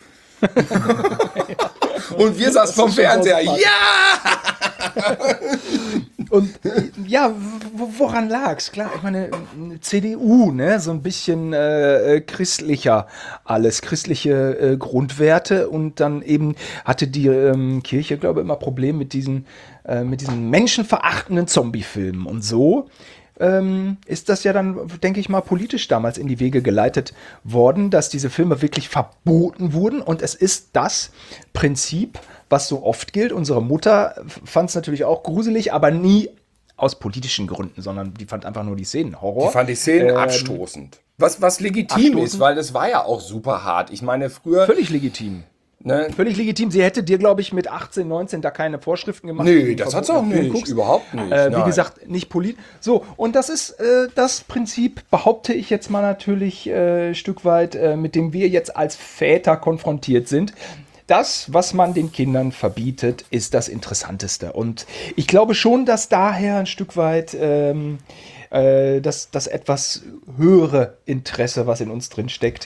Und wir saßen vom ist schon Fernseher, so ja! Und ja, w- woran lag's? Klar, ich meine, C D U, ne, so ein bisschen äh, äh, christlicher alles, christliche äh, Grundwerte und dann eben hatte die ähm, Kirche, glaube ich, immer Probleme mit diesen, äh, mit diesen menschenverachtenden Zombie-Filmen und so. Ähm, ist das ja dann, denke ich mal, politisch damals in die Wege geleitet worden, dass diese Filme wirklich verboten wurden. Und es ist das Prinzip, was so oft gilt. Unsere Mutter fand es natürlich auch gruselig, aber nie aus politischen Gründen, sondern die fand einfach nur die Szenen Horror. Die fand die Szenen Ähm, abstoßend. Was, was legitim abstoßend? ist, weil das war ja auch super hart. Ich meine, früher... Völlig legitim. Ne, Völlig legitim. Sie hätte dir, glaube ich, mit achtzehn, neunzehn da keine Vorschriften gemacht. Nee, wie du das einen hat sie auch verbotenen Film nicht. guckst. Überhaupt nicht. Äh, wie Nein. gesagt, nicht politisch. So, und das ist äh, das Prinzip, behaupte ich jetzt mal natürlich äh, ein Stück weit, äh, mit dem wir jetzt als Väter konfrontiert sind. Das, was man den Kindern verbietet, ist das Interessanteste. Und ich glaube schon, dass daher ein Stück weit ähm, äh, das, das etwas höhere Interesse, was in uns drin steckt,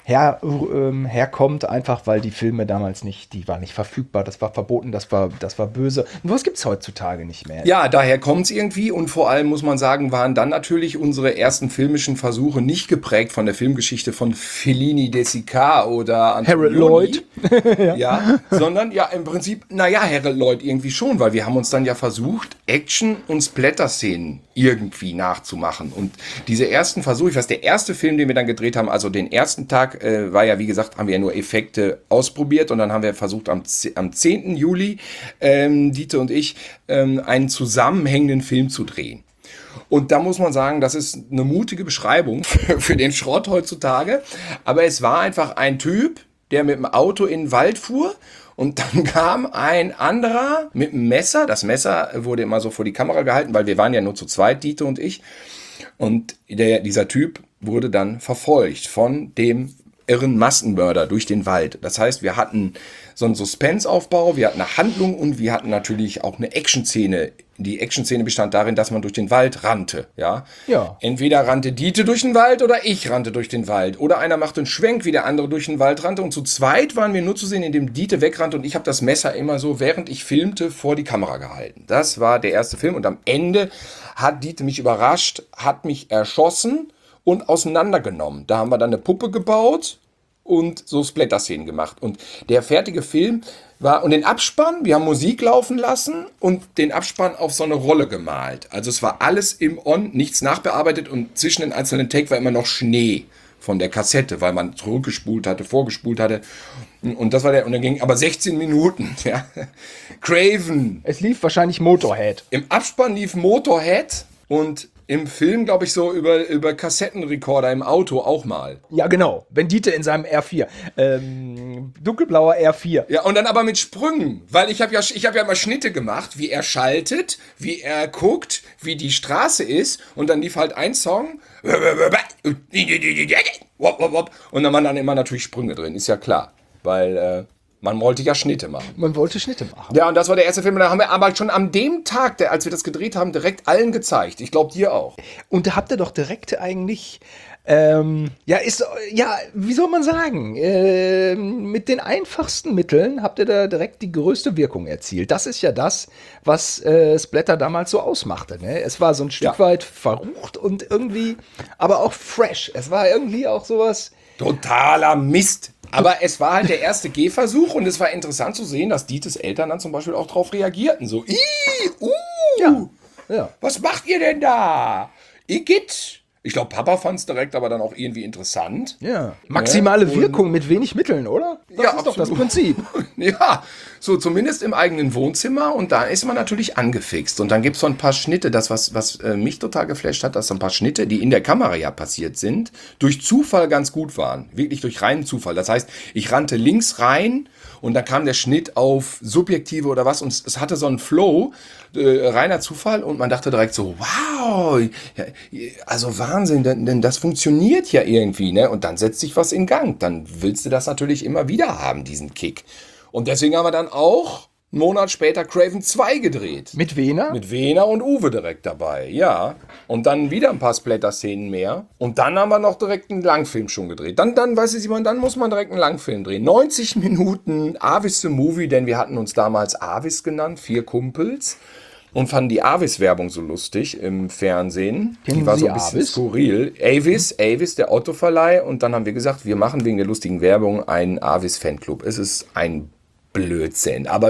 her, ähm, herkommt, einfach weil die Filme damals nicht, die waren nicht verfügbar, das war verboten, das war, das war böse. Und was gibt es heutzutage nicht mehr? Ja, daher kommt es irgendwie und vor allem muss man sagen, waren dann natürlich unsere ersten filmischen Versuche nicht geprägt von der Filmgeschichte von Fellini, De Sica oder Harold Lloyd. ja. ja, sondern ja im Prinzip, naja, Harold Lloyd irgendwie schon, weil wir haben uns dann ja versucht, Action- und Splatter-Szenen irgendwie nachzumachen. Und diese ersten Versuche, ich weiß, der erste Film, den wir dann gedreht haben, also den ersten Tag, äh, war ja, wie gesagt, haben wir ja nur Effekte ausprobiert und dann haben wir versucht, am, am zehnten Juli, ähm, Dieter und ich, ähm, einen zusammenhängenden Film zu drehen. Und da muss man sagen, das ist eine mutige Beschreibung für, für den Schrott heutzutage. Aber es war einfach ein Typ, der mit dem Auto in den Wald fuhr. Und dann kam ein anderer mit einem Messer. Das Messer wurde immer so vor die Kamera gehalten, weil wir waren ja nur zu zweit, Dieter und ich. Und der, dieser Typ wurde dann verfolgt von dem irren Massenmörder durch den Wald. Das heißt, wir hatten so einen Suspense-Aufbau, wir hatten eine Handlung und wir hatten natürlich auch eine Action-Szene. Die Action-Szene bestand darin, dass man durch den Wald rannte. Ja? Ja. Entweder rannte Dieter durch den Wald oder ich rannte durch den Wald. Oder einer machte einen Schwenk, wie der andere durch den Wald rannte. Und zu zweit waren wir nur zu sehen, indem Dieter wegrannte und ich habe das Messer immer so, während ich filmte, vor die Kamera gehalten. Das war der erste Film und am Ende hat Dieter mich überrascht, hat mich erschossen und auseinandergenommen. Da haben wir dann eine Puppe gebaut und so Splatter-Szenen gemacht. Und der fertige Film war, und den Abspann, wir haben Musik laufen lassen und den Abspann auf so eine Rolle gemalt. Also es war alles im On, nichts nachbearbeitet und zwischen den einzelnen Take war immer noch Schnee von der Kassette, weil man zurückgespult hatte, vorgespult hatte. Und das war der, und dann ging aber sechzehn Minuten, ja. Craven. Es lief wahrscheinlich Motorhead. Im Abspann lief Motorhead und im Film, glaube ich, so über, über Kassettenrekorder im Auto auch mal. Ja, genau. Wenn Dieter in seinem R vier, ähm, dunkelblauer R vier. Ja, und dann aber mit Sprüngen, weil ich habe ja, ich habe ja mal Schnitte gemacht, wie er schaltet, wie er guckt, wie die Straße ist und dann lief halt ein Song und dann waren dann immer natürlich Sprünge drin, ist ja klar, weil äh, man wollte ja Schnitte machen. Man wollte Schnitte machen. Ja, und das war der erste Film. Da haben wir aber schon am dem Tag, der, als wir das gedreht haben, direkt allen gezeigt. Ich glaube, dir auch. Und da habt ihr doch direkt eigentlich, ähm, ja, ist, ja, wie soll man sagen, ähm, mit den einfachsten Mitteln habt ihr da direkt die größte Wirkung erzielt. Das ist ja das, was äh, Splatter damals so ausmachte. Ne? Es war so ein Stück Ja. weit verrucht und irgendwie, aber auch fresh. Es war irgendwie auch sowas. Totaler Mist. Aber es war halt der erste Gehversuch und es war interessant zu sehen, dass Dietes Eltern dann zum Beispiel auch darauf reagierten. So, ih, uh, Ja. Ja. was macht ihr denn da? Igitt. Ich glaube, Papa fand es direkt aber dann auch irgendwie interessant. Ja. Maximale und- Wirkung mit wenig Mitteln, oder? Das Ja, ist doch das absolut. Prinzip. Ja, so zumindest im eigenen Wohnzimmer und da ist man natürlich angefixt. Und dann gibt es so ein paar Schnitte, das was, was äh, mich total geflasht hat, dass so ein paar Schnitte, die in der Kamera ja passiert sind, durch Zufall ganz gut waren. Wirklich durch reinen Zufall. Das heißt, ich rannte links rein und dann kam der Schnitt auf Subjektive oder was und es, es hatte so einen Flow, äh, reiner Zufall und man dachte direkt so, wow, ja, also Wahnsinn, denn, denn das funktioniert ja irgendwie, ne? Und dann setzt sich was in Gang. Dann willst du das natürlich immer wieder haben, diesen Kick. Und deswegen haben wir dann auch einen Monat später Craven zwei gedreht. Mit Wena? Mit Wena und Uwe direkt dabei, ja. Und dann wieder ein paar Splatter-Szenen mehr. Und dann haben wir noch direkt einen Langfilm schon gedreht. Dann, dann, weißt du, Simon, dann muss man direkt einen Langfilm drehen. neunzig Minuten Avis the Movie, denn wir hatten uns damals Avis genannt, vier Kumpels. Und fanden die Avis-Werbung so lustig im Fernsehen. Kennen die war so Sie ein bisschen Avis? skurril. Avis, Avis, der Autoverleih. Und dann haben wir gesagt, wir machen wegen der lustigen Werbung einen Avis-Fanclub. Es ist ein Blödsinn, aber,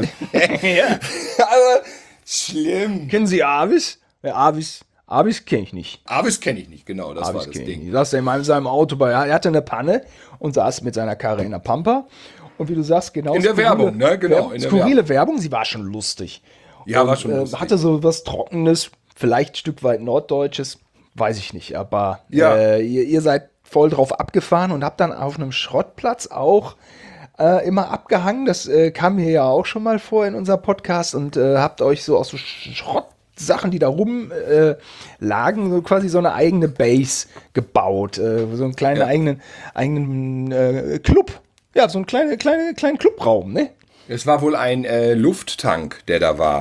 aber schlimm. Kennen Sie Avis? Ja, Avis, Avis kenne ich nicht. Avis kenne ich nicht, genau, das Avis war das kenn ich Ding. nicht. Saß er in meinem- seinem Auto bei, er hatte eine Panne und saß mit seiner Karre in der Pampa. Und wie du sagst, genau. In der skurrile- Werbung, ne? Genau, in der Skurrile Werbung, sie war schon lustig. Ja, und, war schon äh, lustig. Hatte so was Trockenes, vielleicht ein Stück weit Norddeutsches, weiß ich nicht. Aber Ja. äh, ihr, ihr seid voll drauf abgefahren und habt dann auf einem Schrottplatz auch äh, immer abgehangen. Das äh, kam mir ja auch schon mal vor in unserem Podcast und äh, habt euch so aus so Schrottsachen, die da rum äh, lagen, so quasi so eine eigene Base gebaut. Äh, so einen kleinen Ja. eigenen, eigenen äh, Club. Ja, so einen kleinen, kleinen, kleinen Clubraum, ne? Es war wohl ein äh, Lufttank, der da war.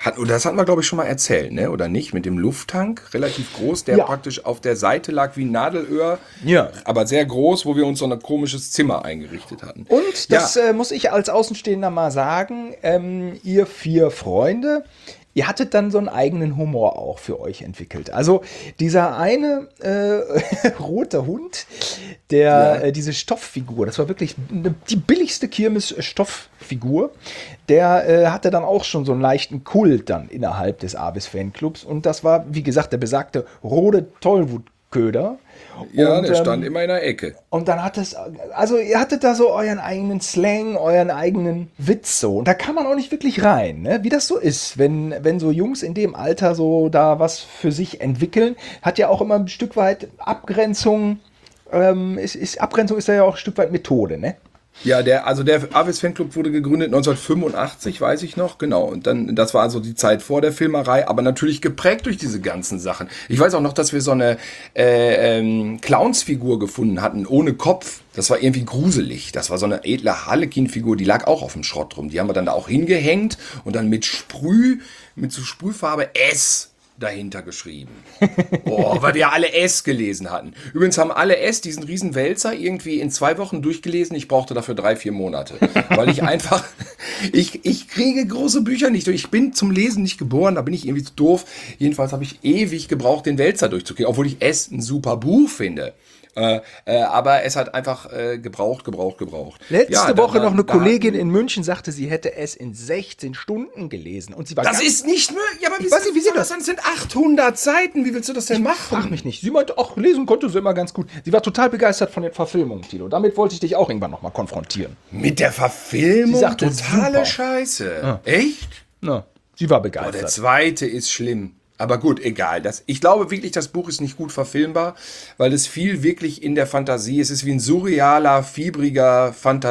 Hat, und das hatten wir, glaube ich, schon mal erzählt, ne? Oder nicht? Mit dem Lufttank, relativ groß, der Ja. praktisch auf der Seite lag wie ein Nadelöhr. Ja. Aber sehr groß, wo wir uns so ein komisches Zimmer eingerichtet hatten. Und das ja. äh, muss ich als Außenstehender mal sagen, ähm, ihr vier Freunde, ihr hattet dann so einen eigenen Humor auch für euch entwickelt. Also dieser eine äh, rote Hund, der Ja. äh, diese Stofffigur, das war wirklich ne, die billigste Kirmes-Stofffigur, der äh, hatte dann auch schon so einen leichten Kult dann innerhalb des Avis Fanclubs. Und das war, wie gesagt, der besagte rote Tollwutköder. Ja, Und, der stand ähm, immer in der Ecke. Und dann hat es, also ihr hattet da so euren eigenen Slang, euren eigenen Witz so. Und da kann man auch nicht wirklich rein, ne? Wie das so ist, wenn, wenn so Jungs in dem Alter so da was für sich entwickeln, hat ja auch immer ein Stück weit Abgrenzung, ähm, ist, ist, Abgrenzung ist ja auch ein Stück weit Methode, ne? Ja, der, also der Avis Fanclub wurde gegründet neunzehnhundertfünfundachtzig, weiß ich noch, genau. Und dann, das war also die Zeit vor der Filmerei, aber natürlich geprägt durch diese ganzen Sachen. Ich weiß auch noch, dass wir so eine äh, ähm, Clownsfigur gefunden hatten, ohne Kopf. Das war irgendwie gruselig. Das war so eine edle Harlequin-Figur, die lag auch auf dem Schrott rum. Die haben wir dann da auch hingehängt und dann mit Sprüh, mit so Sprühfarbe S dahinter geschrieben. Boah, weil wir ja alle S gelesen hatten. Übrigens haben alle S diesen riesen Wälzer irgendwie in zwei Wochen durchgelesen. Ich brauchte dafür drei, vier Monate. Weil ich einfach, ich, ich kriege große Bücher nicht durch. Ich bin zum Lesen nicht geboren, da bin ich irgendwie zu doof. Jedenfalls habe ich ewig gebraucht, den Wälzer durchzukriegen, obwohl ich S ein super Buch finde. Äh, äh, aber es hat einfach äh, gebraucht, gebraucht, gebraucht. Letzte Ja, da- Woche da- noch eine da- Kollegin in München sagte, sie hätte es in sechzehn Stunden gelesen. Und sie war Das ganz, ist nicht möglich. Ja, aber wie, Ich weiß nicht, wie soll sie das sein? Das sind achthundert Seiten. Wie willst du das denn machen? frag mich nicht. Sie meinte, ach, lesen konnte sie immer ganz gut. Sie war total begeistert von den Verfilmungen, Tilo. Damit wollte ich dich auch irgendwann nochmal konfrontieren. Mit der Verfilmung? Sie sagte, totale super. Scheiße. Echt? Na, sie war Oh, der begeistert. zweite ist schlimm. Aber gut, egal. Das, ich glaube wirklich, das Buch ist nicht gut verfilmbar, weil es viel wirklich in der Fantasie, es ist wie ein surrealer, fiebriger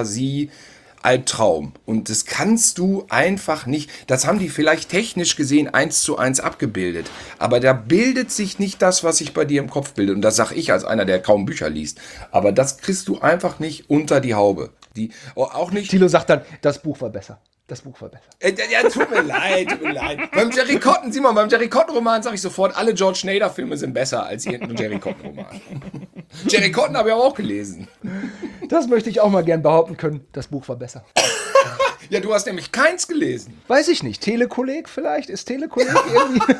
Fantasie-Albtraum. Und das kannst du einfach nicht, das haben die vielleicht technisch gesehen eins zu eins abgebildet. Aber da bildet sich nicht das, was sich bei dir im Kopf bildet. Und das sage ich als einer, der kaum Bücher liest. Aber das kriegst du einfach nicht unter die Haube. Die, oh, auch nicht. Tilo sagt dann, das Buch war besser. Das Buch war besser. Äh, Ja, tut mir leid, tut mir leid. Beim Jerry Cotton, Simon, beim Jerry Cotton-Roman sage ich sofort, alle George Schneider-Filme sind besser als irgendein Jerry Cotton-Roman. Jerry Cotton habe ich aber auch gelesen. Das möchte ich auch mal gern behaupten können. Das Buch war besser. Ja, du hast nämlich keins gelesen. Weiß ich nicht. Telekolleg vielleicht? Ist Telekolleg irgendwie?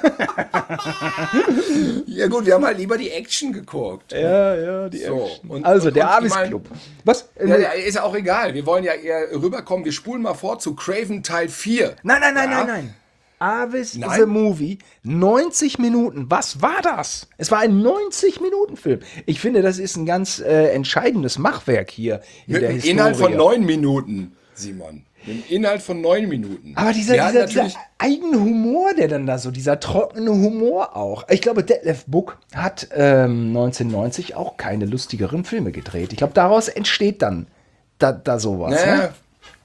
Ja gut, wir haben halt lieber die Action geguckt. ja, ja, die So, Action. und- Also, und- der und ich Avis mein- Club. Was? Äh, Ja, ja, ist ja auch egal. Wir wollen ja eher rüberkommen. Wir spulen mal vor zu Craven Teil vier. Nein, nein, nein, Ja? nein, nein. Avis Nein? the Movie, neunzig Minuten. Was war das? Es war ein neunzig-Minuten-Film. Ich finde, das ist ein ganz äh, entscheidendes Machwerk hier in Mit der einem Historie. Inhalt von neun Minuten, Simon. Mit einem Inhalt von neun Minuten. Aber dieser, Wir hatten dieser, dieser natürlich- eigene Humor, der dann da so, dieser trockene Humor auch. Ich glaube, Detlef Book hat ähm, neunzehnhundertneunzig auch keine lustigeren Filme gedreht. Ich glaube, daraus entsteht dann da, da sowas. Naja, Ne?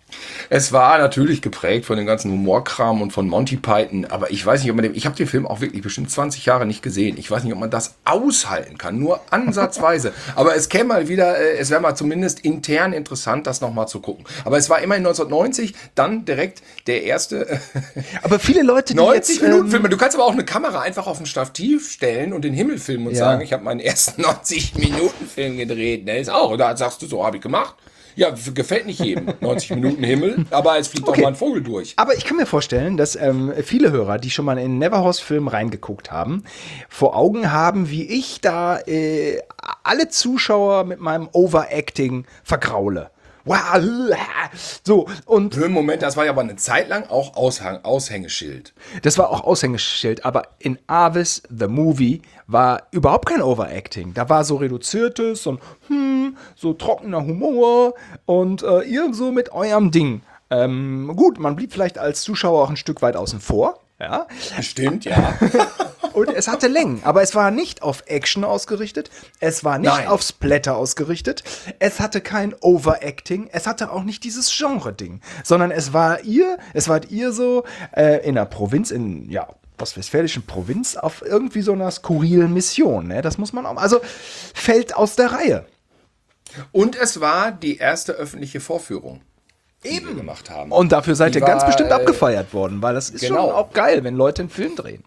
es war natürlich geprägt von dem ganzen Humorkram und von Monty Python, aber ich weiß nicht, ob man den, ich habe den Film auch wirklich bestimmt zwanzig Jahre nicht gesehen. Ich weiß nicht, ob man das aushalten kann, nur ansatzweise. Aber es käme mal wieder, äh, es wäre mal zumindest intern interessant, das nochmal zu gucken. Aber es war immerhin neunzehnhundertneunzig, dann direkt der erste Aber viele Leute, die neunzig jetzt, Minuten ähm, Film. Du kannst aber auch eine Kamera einfach auf ein Stativ stellen und den Himmel filmen und Ja. sagen, ich habe meinen ersten neunzig Minuten Film gedreht. Ne, ist auch. Da sagst du so, habe ich gemacht. Ja, f- gefällt nicht jedem. neunzig Minuten Himmel, aber es fliegt Okay. doch mal ein Vogel durch. Aber ich kann mir vorstellen, dass ähm, viele Hörer, die schon mal in Neverhorse-Film reingeguckt haben, vor Augen haben, wie ich da äh, alle Zuschauer mit meinem Overacting vergraule. Wow, so, und Für einen Moment, das war ja aber eine Zeit lang auch Aushang, Aushängeschild. das war auch Aushängeschild, aber in Avis, the Movie, war überhaupt kein Overacting. Da war so reduziertes, so ein hm, so trockener Humor und äh, irgend so mit eurem Ding. Ähm, gut, man blieb vielleicht als Zuschauer auch ein Stück weit außen vor, ja. Stimmt, ja. Und es hatte Längen, aber es war nicht auf Action ausgerichtet, es war nicht Nein. auf Splatter ausgerichtet, es hatte kein Overacting, es hatte auch nicht dieses Genre-Ding, sondern es war ihr, es wart ihr so äh, in der Provinz, in, ja, ostwestfälischen Provinz, auf irgendwie so einer skurrilen Mission, ne? Das muss man auch, also fällt aus der Reihe. Und es war die erste öffentliche Vorführung. die wir gemacht haben. Und dafür seid Die ihr ganz war, bestimmt äh, abgefeiert worden, weil das ist genau. schon auch geil, wenn Leute einen Film drehen.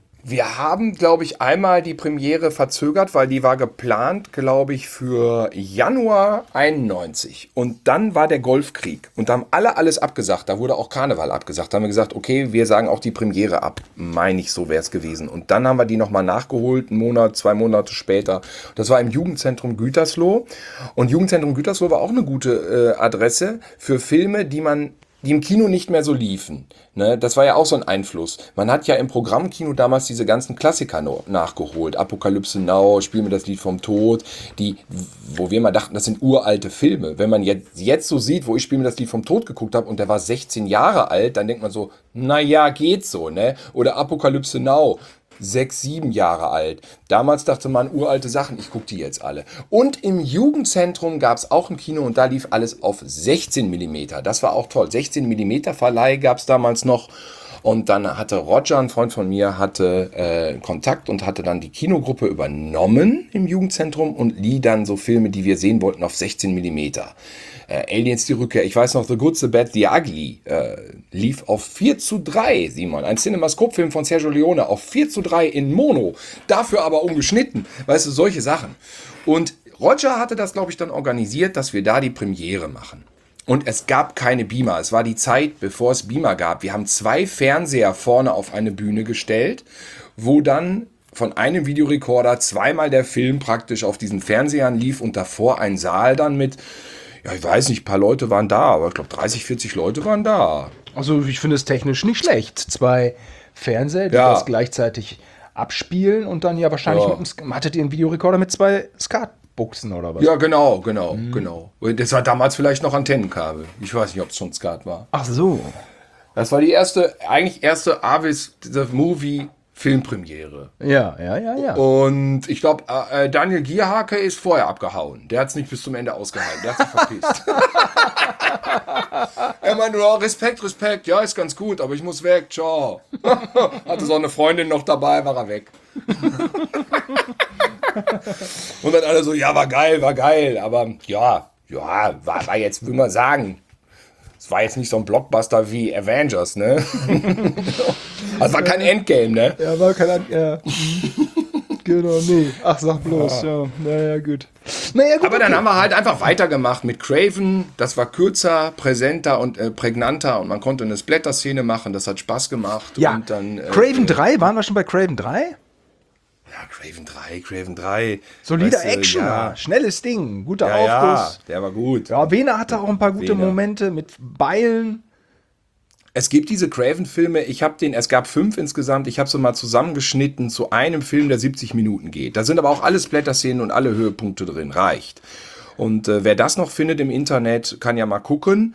Wir haben, glaube ich, einmal die Premiere verzögert, weil die war geplant, glaube ich, für Januar einundneunzig. Und dann war der Golfkrieg. Und da haben alle alles abgesagt. Da wurde auch Karneval abgesagt. Da haben wir gesagt, okay, wir sagen auch die Premiere ab. Meine ich, so wäre es gewesen. Und dann haben wir die nochmal nachgeholt, einen Monat, zwei Monate später. Das war im Jugendzentrum Gütersloh. Und Jugendzentrum Gütersloh war auch eine gute äh, Adresse für Filme, die man die im Kino nicht mehr so liefen. Ne? Das war ja auch so ein Einfluss. Man hat ja im Programmkino damals diese ganzen Klassiker no- nachgeholt. Apokalypse Now, Spiel mir das Lied vom Tod, die, wo wir mal dachten, das sind uralte Filme. Wenn man jetzt, jetzt so sieht, wo ich Spiel mir das Lied vom Tod geguckt habe und der war sechzehn Jahre alt, dann denkt man so, naja, geht so. Ne? Oder Apokalypse Now, sechs, sieben Jahre alt. Damals dachte man, uralte Sachen, ich gucke die jetzt alle. Und im Jugendzentrum gab es auch ein Kino und da lief alles auf sechzehn Millimeter. Das war auch toll. sechzehn Millimeter Verleih gab es damals noch. Und dann hatte Roger, ein Freund von mir, hatte äh, Kontakt und hatte dann die Kinogruppe übernommen im Jugendzentrum und lieh dann so Filme, die wir sehen wollten, auf sechzehn Millimeter. Äh, Aliens, die Rückkehr, ich weiß noch, The Good, The Bad, The Ugly, äh, lief auf vier zu drei, Simon. Ein Cinemascope-Film von Sergio Leone auf vier zu drei in Mono. Dafür aber ungeschnitten. Weißt du, solche Sachen. Und Roger hatte das, glaube ich, dann organisiert, dass wir da die Premiere machen. Und es gab keine Beamer. Es war die Zeit, bevor es Beamer gab. Wir haben zwei Fernseher vorne auf eine Bühne gestellt, wo dann von einem Videorekorder zweimal der Film praktisch auf diesen Fernsehern lief und davor ein Saal dann mit, ja, ich weiß nicht, ein paar Leute waren da, aber ich glaube dreißig, vierzig Leute waren da. Also ich finde es technisch nicht schlecht. Zwei Fernseher, die Ja. das gleichzeitig abspielen und dann ja wahrscheinlich Ja. mit einem, Sk- hattet ihr einen Videorekorder mit zwei Skatbuchsen oder was? Ja, genau, genau, genau. Und das war damals vielleicht noch Antennenkabel. Ich weiß nicht, ob es schon Skat war. Ach so. Das war die erste, eigentlich erste Avis The Movie Filmpremiere. Ja, ja, ja, ja. Und ich glaube, äh, Daniel Gierhake ist vorher abgehauen. Der hat es nicht bis zum Ende ausgehalten. Der hat sich verpisst. Er meinte, oh, Respekt, Respekt. Ja, ist ganz gut, aber ich muss weg. Ciao. Hatte so eine Freundin noch dabei, war er weg. Und dann alle so, ja, war geil, war geil. Aber ja, ja, war, war jetzt, will man sagen, es war jetzt nicht so ein Blockbuster wie Avengers, ne? Also war kein Endgame, ne? Ja, war kein An ja. Genau, nee. Ach, sag bloß, ja. Naja, gut. Naja, gut. Aber dann okay. haben wir halt einfach weitergemacht mit Craven. Das war kürzer, präsenter und äh, prägnanter und man konnte eine Splatter-Szene machen. Das hat Spaß gemacht. Ja, Und dann, äh, Craven äh, drei, waren wir schon bei Craven drei? Ja, Craven drei, Craven drei. Solider Weißt du, Action, ja. schnelles Ding, guter Ja, ja, Aufguss. der war gut. Ja, Wehner hatte auch ein paar gute Wehner. Momente mit Beilen. Es gibt diese Craven-Filme, ich habe den, es gab fünf insgesamt, ich habe sie mal zusammengeschnitten zu einem Film, der siebzig Minuten geht. Da sind aber auch alle Splatter-Szenen und alle Höhepunkte drin, reicht. Und äh, wer das noch findet im Internet, kann ja mal gucken.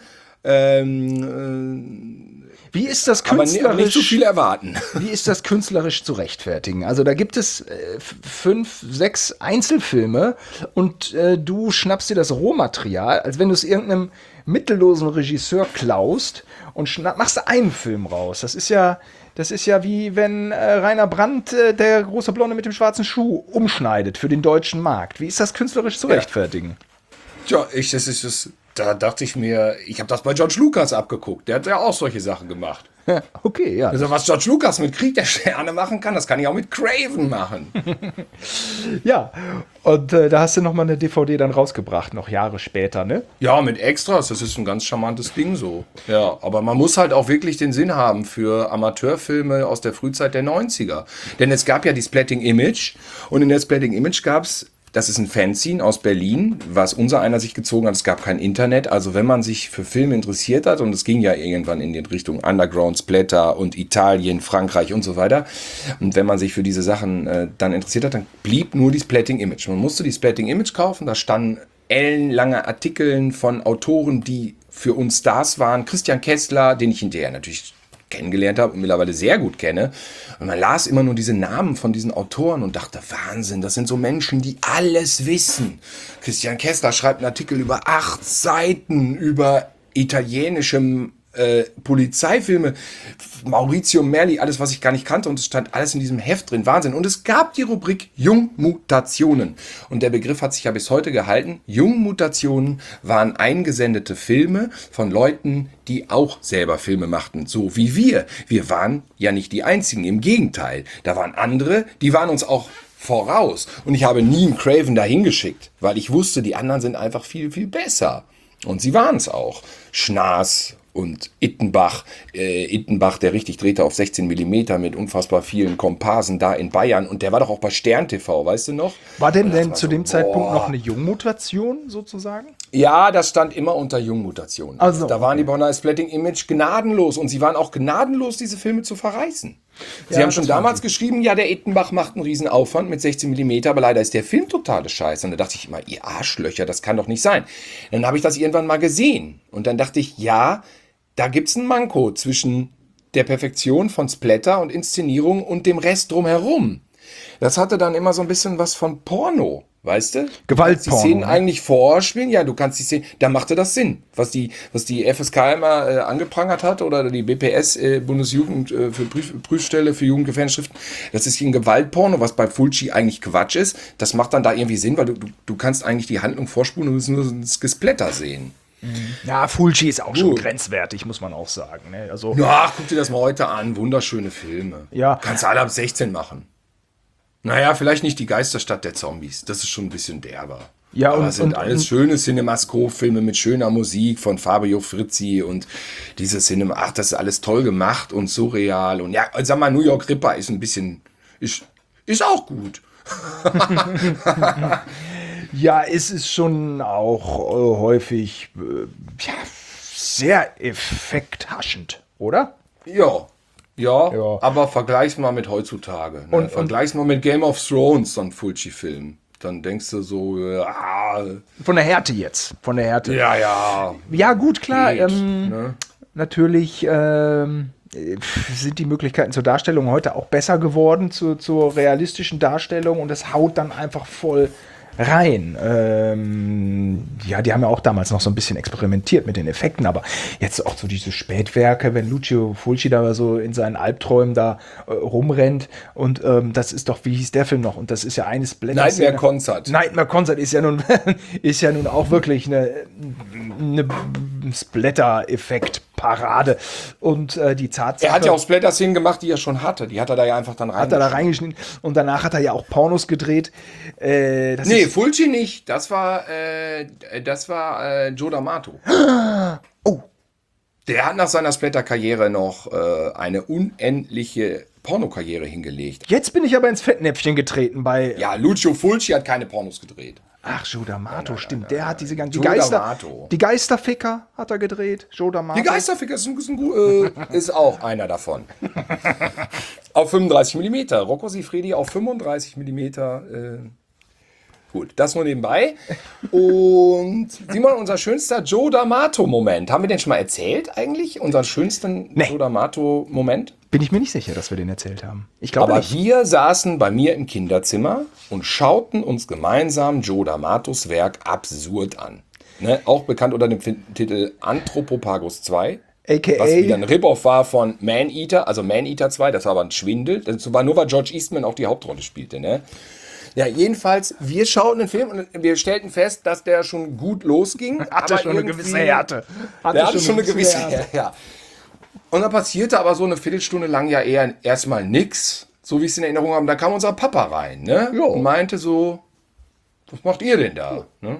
Ähm, Wie ist das äh, aber ni- künstlerisch? aber nicht zu viel erwarten. Wie ist das künstlerisch zu rechtfertigen? Also da gibt es äh, f- fünf, sechs Einzelfilme und äh, du schnappst dir das Rohmaterial, als wenn du es irgendeinem mittellosen Regisseur klaust und schnapp, machst einen Film raus. Das ist ja, das ist ja wie wenn äh, Rainer Brandt, äh, der große Blonde mit dem schwarzen Schuh, umschneidet für den deutschen Markt. Wie ist das künstlerisch zu Ja. rechtfertigen? Tja, ich, das ist das, da dachte ich mir, ich habe das bei George Lucas abgeguckt. Der hat ja auch solche Sachen gemacht. Okay, ja. Also was George Lucas mit Krieg der Sterne machen kann, das kann ich auch mit Craven machen. Ja, und äh, da hast du noch mal eine D V D dann rausgebracht, noch Jahre später, ne? Ja, mit Extras, das ist ein ganz charmantes Ding so. Ja, aber man muss halt auch wirklich den Sinn haben für Amateurfilme aus der Frühzeit der neunziger. Denn es gab ja die Splatting Image und in der Splatting Image gab's, das ist ein Fanzine aus Berlin, was unser einer sich gezogen hat. Es gab kein Internet. Also wenn man sich für Filme interessiert hat, und es ging ja irgendwann in die Richtung Underground, Splatter und Italien, Frankreich und so weiter. Und wenn man sich für diese Sachen äh, dann interessiert hat, dann blieb nur die Splatting Image. Man musste die Splatting Image kaufen. Da standen ellenlange Artikeln von Autoren, die für uns Stars waren. Christian Kessler, den ich hinterher natürlich kennengelernt habe und mittlerweile sehr gut kenne. Und man las immer nur diese Namen von diesen Autoren und dachte, Wahnsinn, das sind so Menschen, die alles wissen. Christian Kessler schreibt einen Artikel über acht Seiten über italienische äh, Polizeifilme, Maurizio Merli, alles, was ich gar nicht kannte, und es stand alles in diesem Heft drin. Wahnsinn. Und es gab die Rubrik Jungmutationen. Und der Begriff hat sich ja bis heute gehalten. Jungmutationen waren eingesendete Filme von Leuten, die auch selber Filme machten, so wie wir. Wir waren ja nicht die Einzigen, im Gegenteil. Da waren andere, die waren uns auch voraus. Und ich habe nie einen Craven dahin geschickt, weil ich wusste, die anderen sind einfach viel, viel besser. Und sie waren es auch. Schnaas und Ittenbach, äh, Ittenbach, der richtig drehte auf sechzehn Millimeter mit unfassbar vielen Komparsen da in Bayern. Und der war doch auch bei Stern T V, weißt du noch? War denn denn zu so, dem Zeitpunkt boah. noch eine Jungmutation sozusagen? Ja, das stand immer unter Jungmutationen. Also, da waren okay. die Bonner Splatting Image gnadenlos. Und sie waren auch gnadenlos, diese Filme zu verreißen. Sie Ja, haben schon das waren damals sie. geschrieben, ja, der Ittenbach macht einen riesen Aufwand mit sechzehn Millimeter, aber leider ist der Film totale Scheiße. Und da dachte ich immer, ihr Arschlöcher, das kann doch nicht sein. Dann habe ich das irgendwann mal gesehen. Und dann dachte ich, ja, da gibt's ein Manko zwischen der Perfektion von Splatter und Inszenierung und dem Rest drumherum. Das hatte dann immer so ein bisschen was von Porno, weißt du? Gewaltporno, Du kannst die Szenen ne? eigentlich vorspielen, ja, du kannst die Szenen, da machte das Sinn. Was die, was die F S K immer äh, angeprangert hat oder die B P S, äh, Bundesjugend äh, für Prüf, Prüfstelle für jugendgefährdende Schriften, das ist ein Gewaltporno, was bei Fulci eigentlich Quatsch ist. Das macht dann da irgendwie Sinn, weil du, du, du kannst eigentlich die Handlung vorspulen und du musst nur das Gesplatter sehen. Ja, Fulci ist auch schon Gut. grenzwertig, muss man auch sagen. Ne? Also, Ja, guck dir das mal heute an. Wunderschöne Filme. Ja. Kannst du alle ab sechzehn machen. Naja, vielleicht nicht die Geisterstadt der Zombies. Das ist schon ein bisschen derber. Ja, Aber und- es sind und- alles und- schöne Cinemascope-Filme mit schöner Musik von Fabio Frizzi und diese Cinema. Ach, das ist alles toll gemacht und surreal. Und ja, sag mal, New York Ripper ist ein bisschen. Ist, ist auch gut. ja, es ist schon auch äh, häufig äh, ja, sehr effekthaschend, oder? Ja. Ja, Ja. aber vergleich's mal mit heutzutage. Ne? Und- Vergleich's mal mit Game of Thrones, so ein Fulci-Film. Dann denkst du so, äh, ah, Von der Härte jetzt. Von der Härte. ja, ja. Ja, gut, klar. Geht, Ähm, ne? Natürlich ähm, äh, sind die Möglichkeiten zur Darstellung heute auch besser geworden, zu, zur realistischen Darstellung, und das haut dann einfach voll rein. Ähm, ja, die haben ja auch damals noch so ein bisschen experimentiert mit den Effekten, aber jetzt auch so diese Spätwerke, wenn Lucio Fulci da so in seinen Albträumen da äh, rumrennt, und ähm, das ist doch, wie hieß der Film noch? Und das ist ja eines Blätter. Nightmare Concert. Nightmare Concert ist ja nun, ist ja nun auch wirklich eine, eine Splatter-Effekt-Parade. Und äh, die Tatsache... Er hat ja auch Splatter-Szenen gemacht, die er schon hatte. Die hat er da ja einfach dann rein. hat er da reingeschnitten, und danach hat er ja auch Pornos gedreht. Äh, das Nee, ist, Fulci nicht. Das war, äh, das war äh, Joe D'Amato. oh, Der hat nach seiner Splatter-Karriere noch äh, eine unendliche Pornokarriere hingelegt. jetzt bin ich aber ins Fettnäpfchen getreten bei... Ja, Lucio Fulci hat keine Pornos gedreht. Ach, Joe D'Amato, stimmt. Der hat diese ganzen... Die, Joe Geister, D'Amato. die Geisterficker hat er gedreht. Joe D'Amato. Die Geisterficker ist, ein, ist, ein, gu- äh, ist auch einer davon. Auf fünfunddreißig Millimeter. Rocco Siffredi auf fünfunddreißig Millimeter. Äh, gut, das nur nebenbei. Und Simon, unser schönster Joe D'Amato-Moment. Haben wir den schon mal erzählt eigentlich? Unseren schönsten Nee. Joe D'Amato-Moment? Bin ich mir nicht sicher, dass wir den erzählt haben. Ich glaube Aber nicht. wir saßen bei mir im Kinderzimmer und schauten uns gemeinsam Joe D'Amatos Werk Absurd an. Ne? Auch bekannt unter dem Fin- Titel Anthropophagus zwei. A K A Was wieder ein Rip-Off war von Man-Eater, also Man-Eater zwei, das war aber ein Schwindel. Das war nur, weil George Eastman auch die Hauptrolle spielte. Ne? Ja, jedenfalls, wir schauten den Film und wir stellten fest, dass der schon gut losging. Hatte aber schon eine irgendwie- gewisse Härte. Der hatte schon eine gewisse Härte, ja. Und dann passierte aber so eine Viertelstunde lang ja eher erstmal nix, so wie ich es in Erinnerung habe. Da kam unser Papa rein, ne? Ja. Und meinte so, was macht ihr denn da? Ne?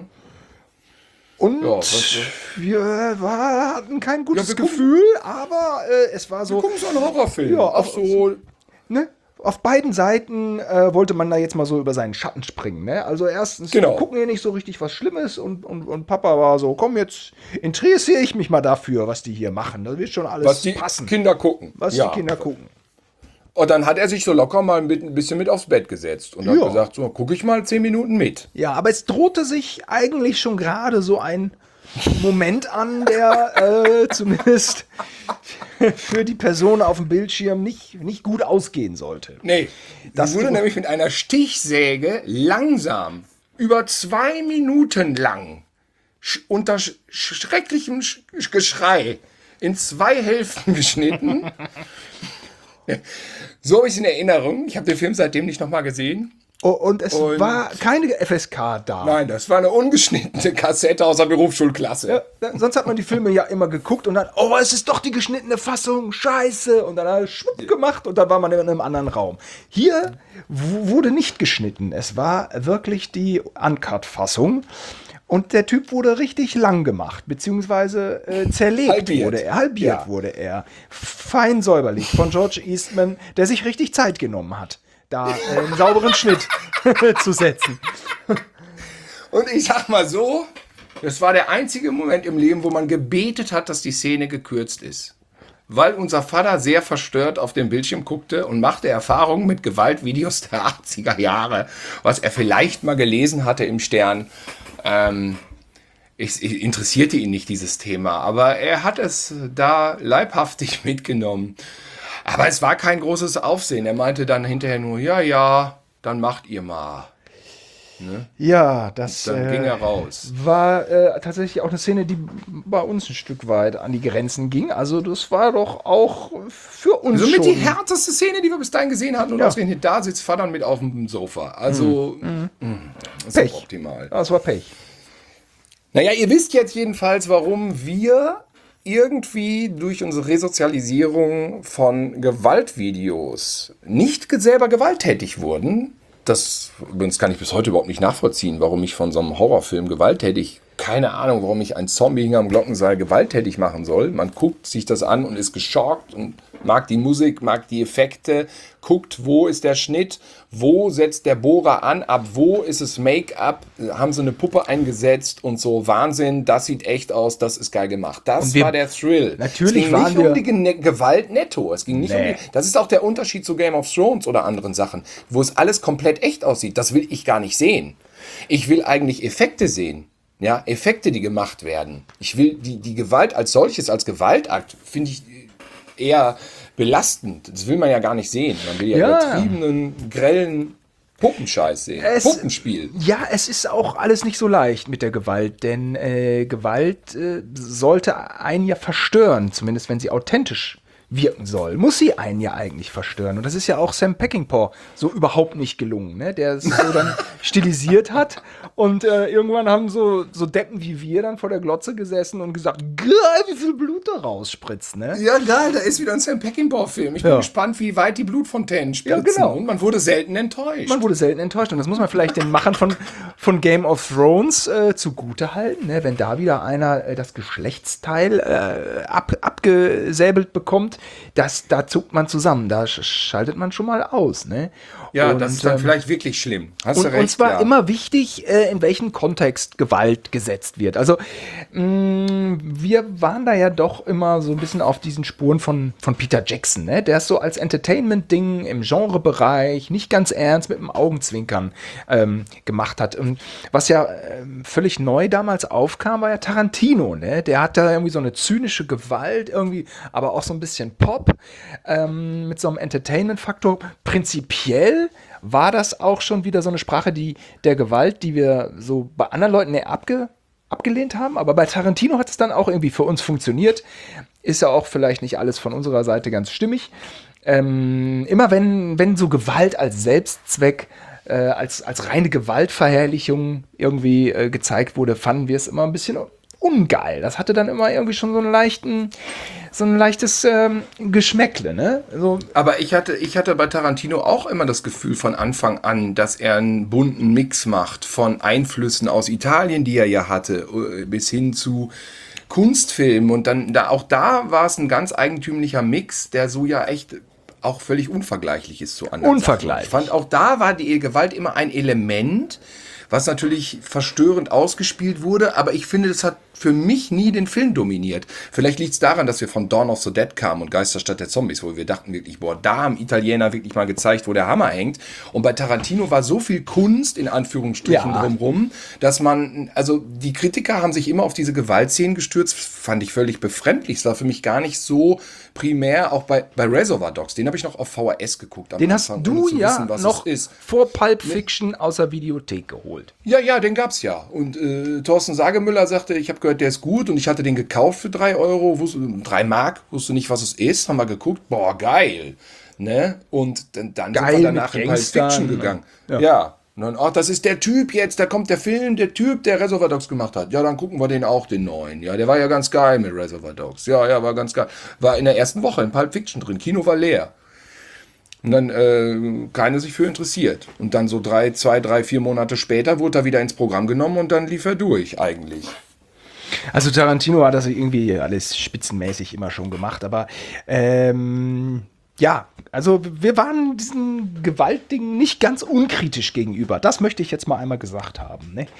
Und Ja, was- wir war, hatten kein gutes Ja, wir gucken- Gefühl, aber äh, es war so... Gucken so einen Horrorfilm. Ja, Ach so, ne? Auf beiden Seiten äh, wollte man da jetzt mal so über seinen Schatten springen. Ne? Also erstens, Genau. wir gucken hier nicht so richtig was Schlimmes, und, und, und Papa war so, komm, jetzt interessiere ich mich mal dafür, was die hier machen. Das wird schon alles was die passen, Kinder gucken. was ja. die Kinder gucken. Und dann hat er sich so locker mal mit, ein bisschen mit aufs Bett gesetzt und hat Ja. gesagt, so gucke ich mal zehn Minuten mit. Ja, aber es drohte sich eigentlich schon gerade so ein Moment an, der äh, zumindest für die Person auf dem Bildschirm nicht, nicht gut ausgehen sollte. Nee, das Das wurde so- nämlich mit einer Stichsäge langsam, über zwei Minuten lang, sch unter sch schrecklichem sch Geschrei in zwei Hälften geschnitten. So habe ich es in Erinnerung. Ich habe den Film seitdem nicht nochmal gesehen. Oh, und es Und- war keine F S K da. Nein, das war eine ungeschnittene Kassette aus der Berufsschulklasse. Ja, da- sonst hat man die Filme ja immer geguckt und dann, oh, es ist doch die geschnittene Fassung, scheiße. Und dann hat er schwupp gemacht und dann war man in einem anderen Raum. Hier w- wurde nicht geschnitten. Es war wirklich die Uncut-Fassung. Und der Typ wurde richtig lang gemacht, beziehungsweise äh, zerlegt Halbiert. wurde er, halbiert Ja. wurde er. Fein säuberlich von George Eastman, der sich richtig Zeit genommen hat, da äh, einen sauberen Schnitt zu setzen. Und ich sag mal so, das war der einzige Moment im Leben, wo man gebetet hat, dass die Szene gekürzt ist. Weil unser Vater sehr verstört auf den Bildschirm guckte und machte Erfahrungen mit Gewaltvideos der achtziger Jahre, was er vielleicht mal gelesen hatte im Stern. Ähm, ich, ich, interessierte ihn nicht, dieses Thema, aber er hat es da leibhaftig mitgenommen. Aber es war kein großes Aufsehen. Er meinte dann hinterher nur, ja, ja, dann macht ihr mal. Ja, das Dann ging er raus. war äh, tatsächlich auch eine Szene, die bei uns ein Stück weit an die Grenzen ging. Also das war doch auch für uns Somit schon. die härteste Szene, die wir bis dahin gesehen hatten. Und Ja. ausgerechnet da sitzt Vater mit auf dem Sofa. Also, mh, ist Pech. doch optimal. Das war Pech. Naja, ihr wisst jetzt jedenfalls, warum wir irgendwie durch unsere Resozialisierung von Gewaltvideos nicht ge- selber gewalttätig wurden. Das übrigens kann ich bis heute überhaupt nicht nachvollziehen, warum ich von so einem Horrorfilm gewalttätig, keine Ahnung, warum ich einen Zombie hinterm Glockenseil gewalttätig machen soll. Man guckt sich das an und ist geschockt und mag die Musik, mag die Effekte, guckt, wo ist der Schnitt, wo setzt der Bohrer an, ab wo ist es Make-up, haben sie eine Puppe eingesetzt und so, Wahnsinn, das sieht echt aus, das ist geil gemacht. Das Und wir- war der Thrill. Natürlich es ging waren nicht wir- um die Gene- Gewalt netto, es ging nicht Nee. um die, das ist auch der Unterschied zu Game of Thrones oder anderen Sachen, wo es alles komplett echt aussieht. Das will ich gar nicht sehen. Ich will eigentlich Effekte sehen. Ja, Effekte, die gemacht werden. Ich will die, die Gewalt als solches, als Gewaltakt, finde ich eher belastend. Das will man ja gar nicht sehen. Man will ja, Ja. übertriebenen, grellen Puppenscheiß sehen. Es- Puppenspiel. Ja, es ist auch alles nicht so leicht mit der Gewalt, denn äh, Gewalt äh, sollte einen ja verstören, zumindest wenn sie authentisch wirken soll. Muss sie einen ja eigentlich verstören. Und das ist ja auch Sam Peckinpah so überhaupt nicht gelungen, ne? Der es so dann stilisiert hat. Und äh, irgendwann haben so, so Deppen wie wir dann vor der Glotze gesessen und gesagt, geil, wie viel Blut da rausspritzt, ne? Ja, geil, da ist wieder ein Sam Peckinpah-Film. Ich bin Ja. gespannt, wie weit die Blutfontänen spritzen. Ja, genau. Und man wurde selten enttäuscht. Man wurde selten enttäuscht und das muss man vielleicht den Machern von, von Game of Thrones äh, zugute halten, ne? Wenn da wieder einer äh, das Geschlechtsteil äh, ab, abgesäbelt bekommt, das, da zuckt man zusammen, da sch schaltet man schon mal aus. Ne? ja, und, das ist dann ähm, vielleicht wirklich schlimm. Hast und, du recht, und zwar ja. immer wichtig, äh, in welchen Kontext Gewalt gesetzt wird. Also mh, wir waren da ja doch immer so ein bisschen auf diesen Spuren von, von Peter Jackson. Ne? Der ist so als Entertainment-Ding im Genrebereich nicht ganz ernst mit dem Augenzwinkern ähm, gemacht hat. Und was ja ähm, völlig neu damals aufkam, war ja Tarantino. Ne? Der hat da irgendwie so eine zynische Gewalt, irgendwie, aber auch so ein bisschen Pop ähm, mit so einem Entertainment-Faktor. Prinzipiell war das auch schon wieder so eine Sprache, die der Gewalt, die wir so bei anderen Leuten eher abge, abgelehnt haben. Aber bei Tarantino hat es dann auch irgendwie für uns funktioniert. Ist ja auch vielleicht nicht alles von unserer Seite ganz stimmig. Ähm, immer wenn, wenn so Gewalt als Selbstzweck, äh, als, als reine Gewaltverherrlichung irgendwie äh, gezeigt wurde, fanden wir es immer ein bisschen ungeil. Das hatte dann immer irgendwie schon so einen leichten, so ein leichtes ähm, Geschmäckle, ne? So, Aber ich hatte, ich hatte bei Tarantino auch immer das Gefühl von Anfang an, dass er einen bunten Mix macht von Einflüssen aus Italien, die er ja hatte, bis hin zu Kunstfilmen. Und dann da, auch da war es ein ganz eigentümlicher Mix, der so ja echt auch völlig unvergleichlich ist zu anderen Unvergleichlich. Sachen. Ich fand, auch da war die Gewalt immer ein Element, was natürlich verstörend ausgespielt wurde, aber ich finde, das hat für mich nie den Film dominiert. Vielleicht liegt es daran, dass wir von Dawn of the Dead kamen und Geisterstadt der Zombies, wo wir dachten wirklich, boah, da haben Italiener wirklich mal gezeigt, wo der Hammer hängt. Und bei Tarantino war so viel Kunst, in Anführungsstrichen, Ja. drumrum, dass man, also die Kritiker haben sich immer auf diese Gewaltszenen gestürzt, fand ich völlig befremdlich. Es war für mich gar nicht so primär, auch bei, bei Reservoir Dogs, den habe ich noch auf V H S geguckt. am den hast Anfang, du ohne zu ja wissen, was noch es ist. vor Pulp Fiction aus der Videothek geholt. Ja, ja, den gab's ja. Und äh, Thorsten Sagemüller sagte, ich habe gehört, der ist gut. Und ich hatte den gekauft für drei Euro, wusste, drei Mark, wusste nicht, was es ist. Haben wir geguckt, boah, geil. Ne? Und dann, dann Geil, sind wir danach mit in Pulp Fiction Gangstern, gegangen. ja. Ja. Und dann, ach, das ist der Typ jetzt, da kommt der Film, der Typ, der Reservoir Dogs gemacht hat. Ja, dann gucken wir den auch, den neuen. Ja, der war ja ganz geil mit Reservoir Dogs. Ja, ja, war ganz geil. War in der ersten Woche in Pulp Fiction drin. Kino war leer. Und dann äh, keiner sich für interessiert. Und dann so drei, zwei, drei, vier Monate später wurde er wieder ins Programm genommen und dann lief er durch eigentlich. Also Tarantino hat das irgendwie alles spitzenmäßig immer schon gemacht, aber ähm, ja, also wir waren diesen Gewaltdingen nicht ganz unkritisch gegenüber. Das möchte ich jetzt mal einmal gesagt haben. Ne?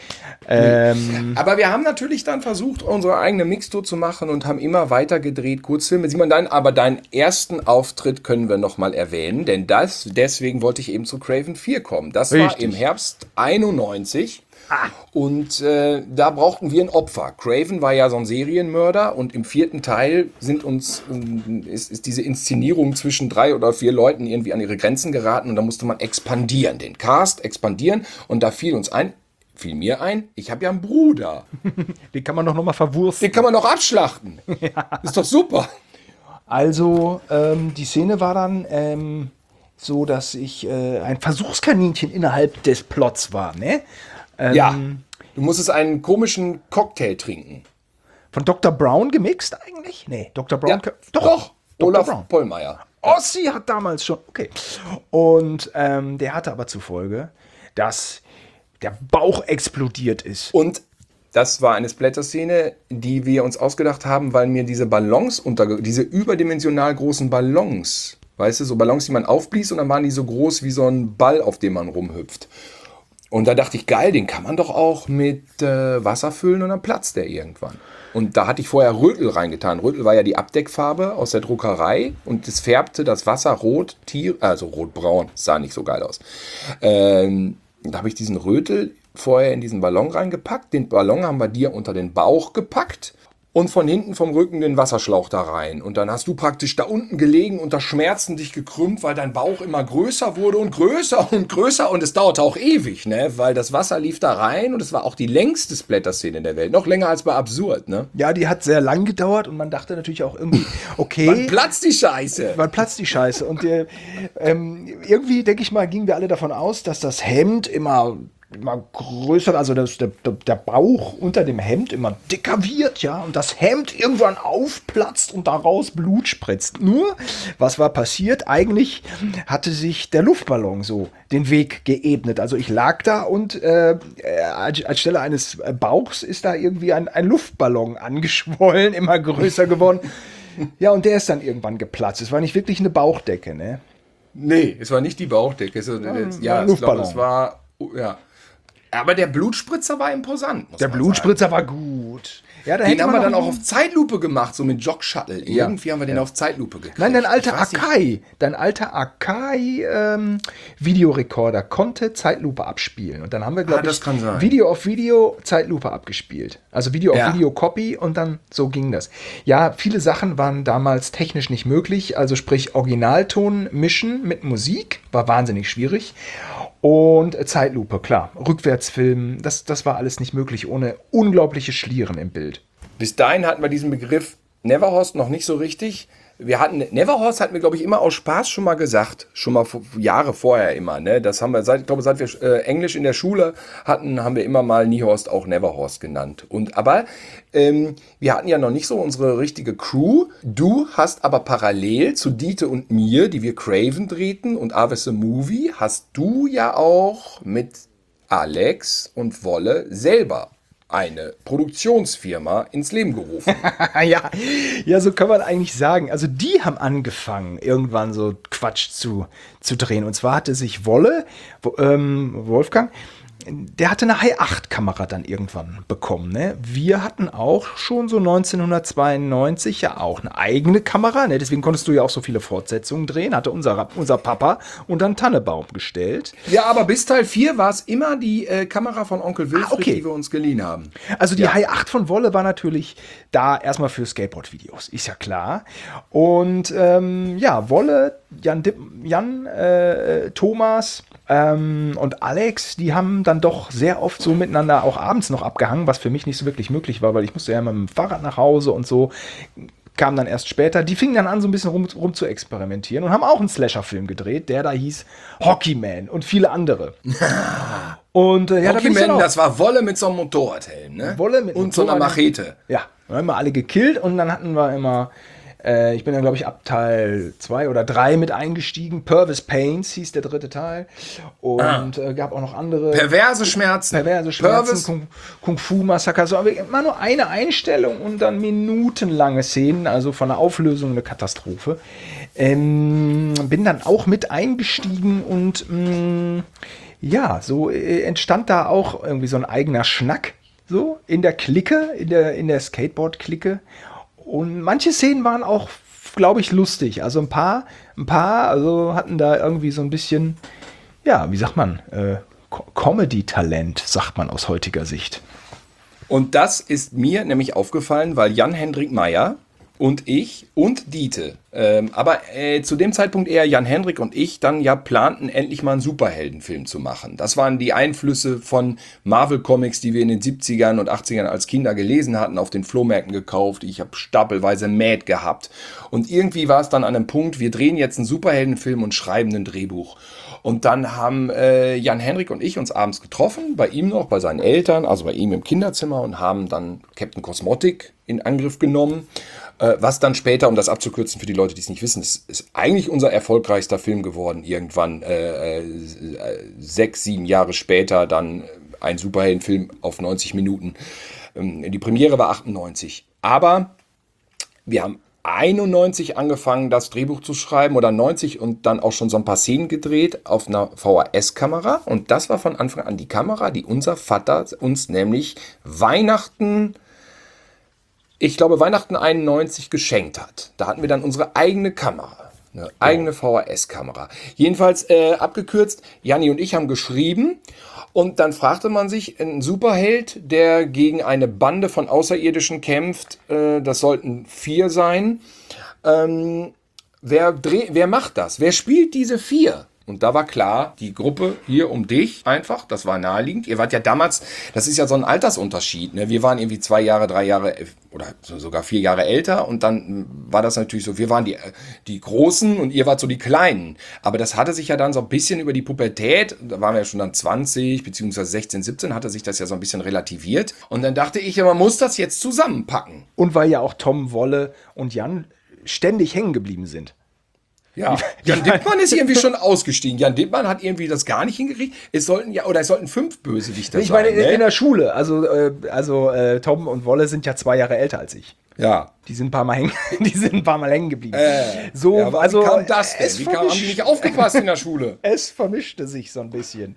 Ähm, Aber wir haben natürlich dann versucht, unsere eigene Mixtur zu machen und haben immer weiter gedreht, Kurzfilme. Simon, dein, aber deinen ersten Auftritt können wir noch mal erwähnen, denn das, deswegen wollte ich eben zu Craven vier kommen. Das war Richtig. im Herbst einundneunzig. Ah. Und äh, da brauchten wir ein Opfer. Craven war ja so ein Serienmörder und im vierten Teil sind uns, äh, ist, ist diese Inszenierung zwischen drei oder vier Leuten irgendwie an ihre Grenzen geraten und da musste man expandieren, den Cast expandieren und da fiel uns ein, fiel mir ein, ich habe ja einen Bruder. Den kann man doch noch mal verwursten. Den kann man noch abschlachten. Ja. Ist doch super. Also ähm, die Szene war dann ähm, so, dass ich äh, ein Versuchskaninchen innerhalb des Plots war, ne? Ähm, ja, du musstest einen komischen Cocktail trinken. Von Doktor Brown gemixt eigentlich? Nee, Doktor Brown. Ja, doch, doch Doktor Olaf Brown. Pollmeier. Ossi hat damals schon, okay. Und ähm, der hatte aber zur Folge, dass der Bauch explodiert ist. Und das war eine Splatter-Szene, die wir uns ausgedacht haben, weil mir diese Ballons, unter, diese überdimensional großen Ballons, weißt du, so Ballons, die man aufblies und dann waren die so groß wie so ein Ball, auf dem man rumhüpft. Und da dachte ich, geil, den kann man doch auch mit äh, Wasser füllen und dann platzt der irgendwann. Und da hatte ich vorher Rötel reingetan. Rötel war ja die Abdeckfarbe aus der Druckerei und es färbte das Wasser rot, Tier, also rotbraun, sah nicht so geil aus. Ähm, da habe ich diesen Rötel vorher in diesen Ballon reingepackt. Den Ballon haben wir dir unter den Bauch gepackt. Und von hinten vom Rücken den Wasserschlauch da rein. Und dann hast du praktisch da unten gelegen, unter Schmerzen dich gekrümmt, weil dein Bauch immer größer wurde und größer und größer. Und es dauerte auch ewig, ne? Weil das Wasser lief da rein und es war auch die längste Splatter-Szene in der Welt. Noch länger als bei Absurd, ne? Ja, die hat sehr lang gedauert und man dachte natürlich auch irgendwie, okay. Wann platzt die Scheiße? Wann platzt die Scheiße? Und äh, ähm, irgendwie, denke ich mal, gingen wir alle davon aus, dass das Hemd immer immer größer, also das, der, der Bauch unter dem Hemd immer dicker wird, ja, und das Hemd irgendwann aufplatzt und daraus Blut spritzt. Nur, was war passiert? Eigentlich hatte sich der Luftballon so den Weg geebnet. Also ich lag da und äh, als, als Stelle eines Bauchs ist da irgendwie ein, ein Luftballon angeschwollen, immer größer geworden. Ja, und der ist dann irgendwann geplatzt. Es war nicht wirklich eine Bauchdecke, ne? Nee, es war nicht die Bauchdecke. Es, ja, ja ich glaube, es war, ja. Aber der Blutspritzer war imposant. Muss der man Blutspritzer sagen. war gut. Ja, da den haben wir dann noch auch auf Zeitlupe gemacht, so mit Jog-Shuttle. Ja. Irgendwie haben wir den ja. auf Zeitlupe gekriegt. Nein, dein alter Ich weiß nicht. Akai, dein alter Akai-Videorekorder ähm, konnte Zeitlupe abspielen. Und dann haben wir, glaube Ah, das ich, kann sein. Video auf Video, Zeitlupe abgespielt. Also Video Ja. auf Video Copy und dann so ging das. Ja, viele Sachen waren damals technisch nicht möglich. Also sprich Originalton mischen mit Musik war wahnsinnig schwierig. Und Zeitlupe, klar. Rückwärtsfilmen, das, das war alles nicht möglich ohne unglaubliche Schlieren im Bild. Bis dahin hatten wir diesen Begriff Neverhorst noch nicht so richtig. Wir hatten, Neverhorst hatten wir, glaube ich, immer aus Spaß schon mal gesagt. Schon mal vor, Jahre vorher immer. Ne? Das haben wir, seit, ich glaube, seit wir äh, Englisch in der Schule hatten, haben wir immer mal Niehorst auch Neverhorst genannt. Und, aber ähm, wir hatten ja noch nicht so unsere richtige Crew. Du hast aber parallel zu Dieter und mir, die wir Craven drehten und Aves the Movie, hast du ja auch mit Alex und Wolle selber eine Produktionsfirma ins Leben gerufen. ja, ja, so kann man eigentlich sagen. Also die haben angefangen, irgendwann so Quatsch zu, zu drehen. Und zwar hatte sich Wolle, wo, ähm, Wolfgang, der hatte eine High acht Kamera dann irgendwann bekommen. Ne? Wir hatten auch schon so neunzehnhundertzweiundneunzig ja auch eine eigene Kamera. Ne? Deswegen konntest du ja auch so viele Fortsetzungen drehen. Hatte unser, unser Papa unter einen Tannebaum gestellt. Ja, aber bis Teil vier war es immer die äh, Kamera von Onkel Wilfried, Ah, okay. die wir uns geliehen haben. Also die Ja. High acht von Wolle war natürlich da erstmal für Skateboard-Videos, ist ja klar. Und ähm, ja, Wolle, Jan, Dipp, Jan äh, Thomas Ähm, und Alex, die haben dann doch sehr oft so miteinander auch abends noch abgehangen, was für mich nicht so wirklich möglich war, weil ich musste ja immer mit dem Fahrrad nach Hause und so. Kam dann erst später. Die fingen dann an, so ein bisschen rum, rum zu experimentieren und haben auch einen Slasher-Film gedreht, der da hieß Hockeyman und viele andere. Und äh, ja, da bin ich dann Hockeyman, auch- das war Wolle mit so einem Motorradhelm, ne? Wolle mit und so einer Motorrad- Machete. Ja, dann haben wir alle gekillt und dann hatten wir immer, äh, ich bin dann glaube ich ab Teil zwei oder drei mit eingestiegen. Purvis Pains hieß der dritte Teil und äh, gab auch noch andere Perverse Schmerzen. perverse Schmerzen, Purvis, Kung, Kung Fu Massaker, so, aber immer nur eine Einstellung und dann minutenlange Szenen, also von der Auflösung eine Katastrophe. Ähm, bin dann auch mit eingestiegen und mh, ja, so äh, entstand da auch irgendwie so ein eigener Schnack, so in der Clique, in der, in der Skateboard-Clique. Und manche Szenen waren auch, glaube ich, lustig. Also ein paar, ein paar, also hatten da irgendwie so ein bisschen, ja, wie sagt man, äh, Co- Comedy-Talent, sagt man aus heutiger Sicht. Und das ist mir nämlich aufgefallen, weil Jan-Hendrik Meyer und ich und Diete, ähm, aber äh, zu dem Zeitpunkt eher Jan-Hendrik und ich dann ja planten, endlich mal einen Superheldenfilm zu machen. Das waren die Einflüsse von Marvel-Comics, die wir in den siebzigern und achtzigern als Kinder gelesen hatten, auf den Flohmärkten gekauft. Ich habe stapelweise Mad gehabt. Und irgendwie war es dann an einem Punkt, wir drehen jetzt einen Superheldenfilm und schreiben ein Drehbuch. Und dann haben äh, Jan-Hendrik und ich uns abends getroffen, bei ihm noch, bei seinen Eltern, also bei ihm im Kinderzimmer und haben dann Captain Cosmotic in Angriff genommen. Äh, was dann später, um das abzukürzen für die Leute, die es nicht wissen, ist, ist eigentlich unser erfolgreichster Film geworden. Irgendwann äh, äh, sechs, sieben Jahre später dann ein Superheldenfilm auf neunzig Minuten. Ähm, die Premiere war achtundneunzig. Aber wir haben einundneunzig angefangen, das Drehbuch zu schreiben oder neunzig und dann auch schon so ein paar Szenen gedreht auf einer V H S-Kamera. Und das war von Anfang an die Kamera, die unser Vater uns nämlich Weihnachten, ich glaube Weihnachten einundneunzig geschenkt hat. Da hatten wir dann unsere eigene Kamera. Eine eigene V H S-Kamera. Jedenfalls äh, abgekürzt, Janni und ich haben geschrieben und dann fragte man sich, ein Superheld, der gegen eine Bande von Außerirdischen kämpft, äh, das sollten vier sein. Ähm, wer, dreh, wer macht das? Wer spielt diese vier? Und da war klar, die Gruppe hier um dich einfach, das war naheliegend. Ihr wart ja damals, das ist ja so ein Altersunterschied, ne? Wir waren irgendwie zwei Jahre, drei Jahre oder sogar vier Jahre älter und dann war das natürlich so, wir waren die, die Großen und ihr wart so die Kleinen. Aber das hatte sich ja dann so ein bisschen über die Pubertät, da waren wir ja schon dann zwanzig, beziehungsweise sechzehn, siebzehn, hatte sich das ja so ein bisschen relativiert. Und dann dachte ich, ja, man muss das jetzt zusammenpacken. Und weil ja auch Tom, Wolle und Jan ständig hängen geblieben sind. Ja, Jan Dittmann ist irgendwie schon ausgestiegen. Jan Dittmann hat irgendwie das gar nicht hingekriegt. Es sollten ja, oder es sollten fünf Bösewichter Ich sein. meine, in, ne? in der Schule, also, äh, also äh, Tom und Wolle sind ja zwei Jahre älter als ich. Ja. Die sind ein paar Mal hängen, die sind ein paar Mal hängen geblieben. Äh, so, ja, aber also wie kam das denn? es Wie kam, haben die vermischt- nicht aufgepasst in der Schule? Es vermischte sich so ein bisschen.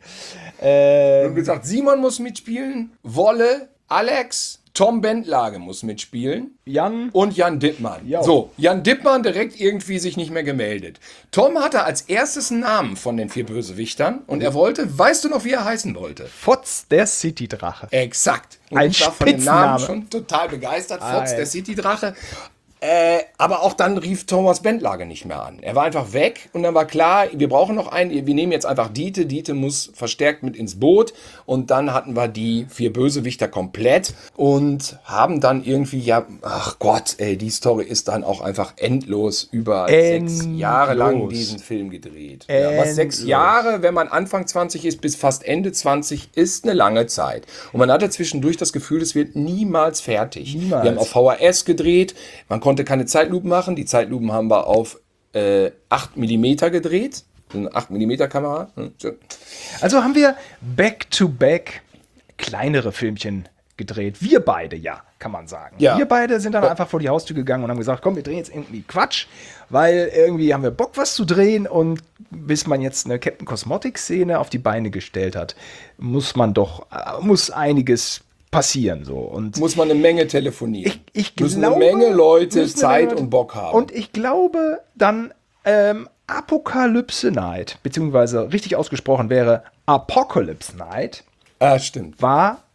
Äh, Und gesagt, Simon muss mitspielen, Wolle, Alex, Tom Bentlage muss mitspielen. Jan, Und Jan Dittmann. Ja. So, Jan Dittmann direkt irgendwie sich nicht mehr gemeldet. Tom hatte als erstes einen Namen von den vier Bösewichtern und er wollte, weißt du noch, wie er heißen wollte? Fotz, der City-Drache. Exakt. Und Ein ich war von dem Namen Spitzname. schon total begeistert. Fotz, Ei. der City-Drache. Äh, aber auch dann rief Thomas Bentlage nicht mehr an. Er war einfach weg und dann war klar, wir brauchen noch einen, wir nehmen jetzt einfach Diete. Diete muss verstärkt mit ins Boot und dann hatten wir die vier Bösewichter komplett und haben dann irgendwie, ja, ach Gott, ey, die Story ist dann auch einfach endlos über Endlos. sechs Jahre lang diesen Film gedreht. Ja, was sechs Endlos. Jahre, wenn man Anfang zwanzig ist, bis fast Ende zwanzig, ist eine lange Zeit. Und man hatte zwischendurch das Gefühl, es wird niemals fertig. Niemals. Wir haben auf V H S gedreht, man konnte keine Zeitlupen machen. Die Zeitlupen haben wir auf äh, acht Millimeter gedreht. Eine acht Millimeter Kamera. Hm, so. Also haben wir back-to-back kleinere Filmchen gedreht. Wir beide, ja, kann man sagen. Ja. Wir beide sind dann einfach vor die Haustür gegangen und haben gesagt, komm, wir drehen jetzt irgendwie Quatsch, weil irgendwie haben wir Bock, was zu drehen und bis man jetzt eine Captain Cosmotic-Szene auf die Beine gestellt hat, muss man doch, äh, muss einiges passieren. So. Und Muss man eine Menge telefonieren. ich müssen glaube, eine Menge Leute müssen eine Zeit Menge Leute- und Bock haben. Und ich glaube, dann ähm, Apocalypse Night, beziehungsweise richtig ausgesprochen wäre Apocalypse Night, ah, stimmt. war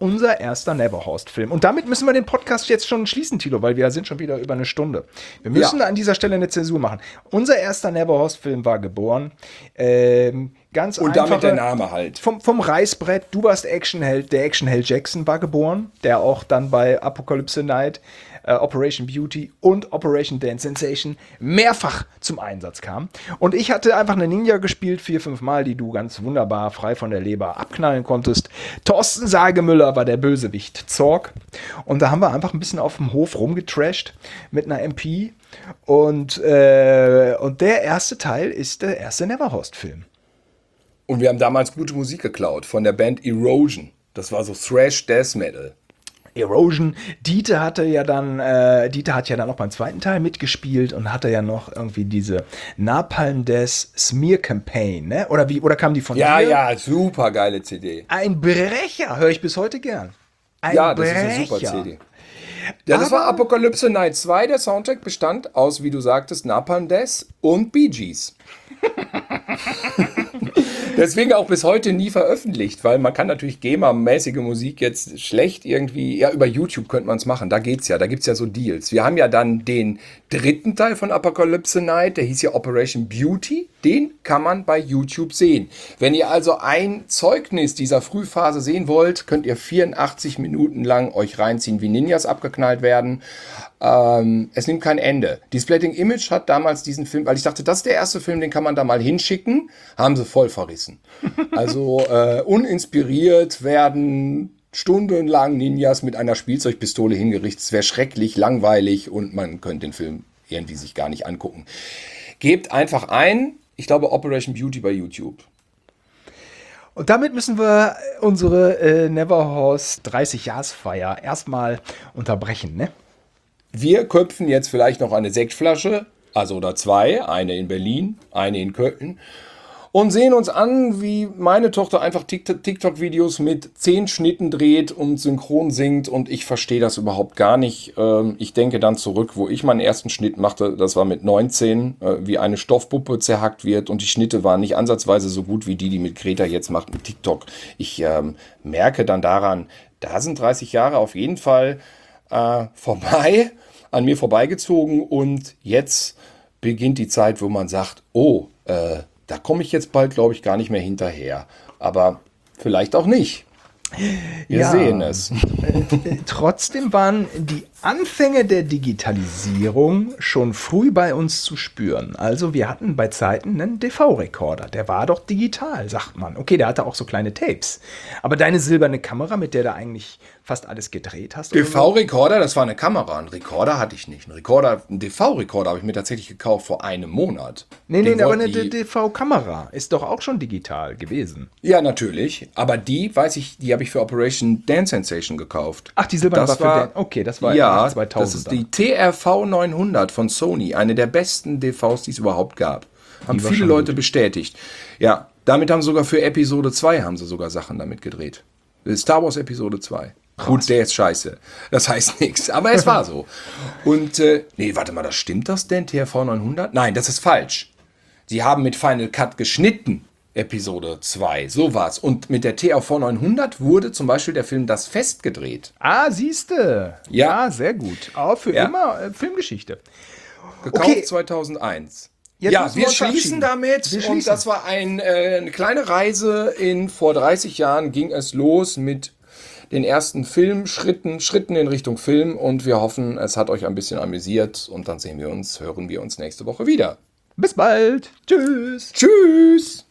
unser erster Neverhorst-Film. Und damit müssen wir den Podcast jetzt schon schließen, Thilo, weil wir sind schon wieder über eine Stunde. Wir müssen Ja. an dieser Stelle eine Zäsur machen. Unser erster Neverhorst-Film war geboren. Ähm, ganz Und einfache, damit der Name halt. Vom, vom Reißbrett, du warst Actionheld, der Actionheld Jackson war geboren, der auch dann bei Apocalypse Night, äh, Operation Beauty und Operation Dance Sensation mehrfach zum Einsatz kam. Und ich hatte einfach eine Ninja gespielt, vier, fünf Mal, die du ganz wunderbar frei von der Leber abknallen konntest. Thorsten Sagemüller war der Bösewicht Zorg. Und da haben wir einfach ein bisschen auf dem Hof rumgetrashed mit einer M P. Und, äh, und der erste Teil ist der erste Neverhorst-Film. Und wir haben damals gute Musik geklaut von der Band Erosion. Das war so Thrash Death Metal. Erosion. Dieter hatte ja dann, äh, Dieter hat ja dann auch beim zweiten Teil mitgespielt und hatte ja noch irgendwie diese Napalm Death Smear Campaign, ne? Oder wie, oder kam die von Ja, dir? ja, super geile C D. Ein Brecher, höre ich bis heute gern. Ein Ja, das ist eine super C D. Ja, das Aber- war Apocalypse Night zwei. Der Soundtrack bestand aus, wie du sagtest, Napalm Death und Bee Gees. Deswegen auch bis heute nie veröffentlicht, weil man kann natürlich GEMA-mäßige Musik jetzt schlecht irgendwie, ja, über YouTube könnte man es machen, da geht's ja, da gibt's ja so Deals. Wir haben ja dann den dritten Teil von Apocalypse Night, der hieß ja Operation Beauty, den kann man bei YouTube sehen. Wenn ihr also ein Zeugnis dieser Frühphase sehen wollt, könnt ihr vierundachtzig Minuten lang euch reinziehen, wie Ninjas abgeknallt werden. Ähm, es nimmt kein Ende. Die Splitting Image hat damals diesen Film, weil ich dachte, das ist der erste Film, den kann man da mal hinschicken, haben sie voll verrissen. Also äh, uninspiriert werden stundenlang Ninjas mit einer Spielzeugpistole hingerichtet. Es wäre schrecklich, langweilig und man könnte den Film irgendwie sich gar nicht angucken. Gebt einfach ein, ich glaube Operation Beauty bei YouTube. Und damit müssen wir unsere äh, Neverhorst dreißig-Jahresfeier erstmal unterbrechen, ne? Wir köpfen jetzt vielleicht noch eine Sektflasche, also oder zwei, eine in Berlin, eine in Köln, und sehen uns an, wie meine Tochter einfach TikTok-Videos mit zehn Schnitten dreht und synchron singt und ich verstehe das überhaupt gar nicht. Ähm, Ich denke dann zurück, wo ich meinen ersten Schnitt machte, das war mit neunzehn, äh, wie eine Stoffpuppe zerhackt wird und die Schnitte waren nicht ansatzweise so gut wie die, die mit Greta jetzt macht mit TikTok. Ich ähm, merke dann daran, da sind dreißig Jahre auf jeden Fall äh, vorbei, an mir vorbeigezogen und jetzt beginnt die Zeit, wo man sagt, oh, äh, da komme ich jetzt bald, glaube ich, gar nicht mehr hinterher. Aber vielleicht auch nicht. Wir Ja. sehen es. Äh, Trotzdem waren die Anfänge der Digitalisierung schon früh bei uns zu spüren. Also wir hatten bei Zeiten einen D V-Rekorder. Der war doch digital, sagt man. Okay, der hatte auch so kleine Tapes. Aber deine silberne Kamera, mit der du eigentlich fast alles gedreht hast. oder D V-Rekorder, das war eine Kamera. Einen Rekorder hatte ich nicht. Ein Rekorder, einen D V-Rekorder habe ich mir tatsächlich gekauft vor einem Monat. Nee, Den nee, aber wollten eine die- D V-Kamera ist doch auch schon digital gewesen. Ja, natürlich. Aber die, weiß ich, die habe ich für Operation Dance Sensation gekauft. Ach, die silberne Das war für war- den. Okay, das war Ja, Ende zweitausend. das ist die T R V neunhundert von Sony. Eine der besten D Vs, die es überhaupt gab. Haben war viele schon Leute bestätigt. Ja, damit haben sogar für Episode zwei haben sie sogar Sachen damit gedreht. Star Wars Episode zwei. Gut, der ist scheiße. Das heißt nichts. Aber es war so. Und, äh, nee, warte mal, das stimmt das denn? T R V neunhundert? Nein, das ist falsch. Sie haben mit Final Cut geschnitten. Episode zwei, so war's. Und mit der T R V neunhundert wurde zum Beispiel der Film Das Fest gedreht. Ah, siehste. Ja. Ja, sehr gut. Aber für Ja. immer äh, Filmgeschichte. Gekauft Okay. zweitauseins. Jetzt ja, müssen wir wir uns schließen verabschieden. damit. Wir Und schließen. das war ein, äh, eine kleine Reise. In vor dreißig Jahren ging es los mit den ersten Filmschritten, Schritten in Richtung Film. Und wir hoffen, es hat euch ein bisschen amüsiert. Und dann sehen wir uns, hören wir uns nächste Woche wieder. Bis bald. Tschüss. Tschüss!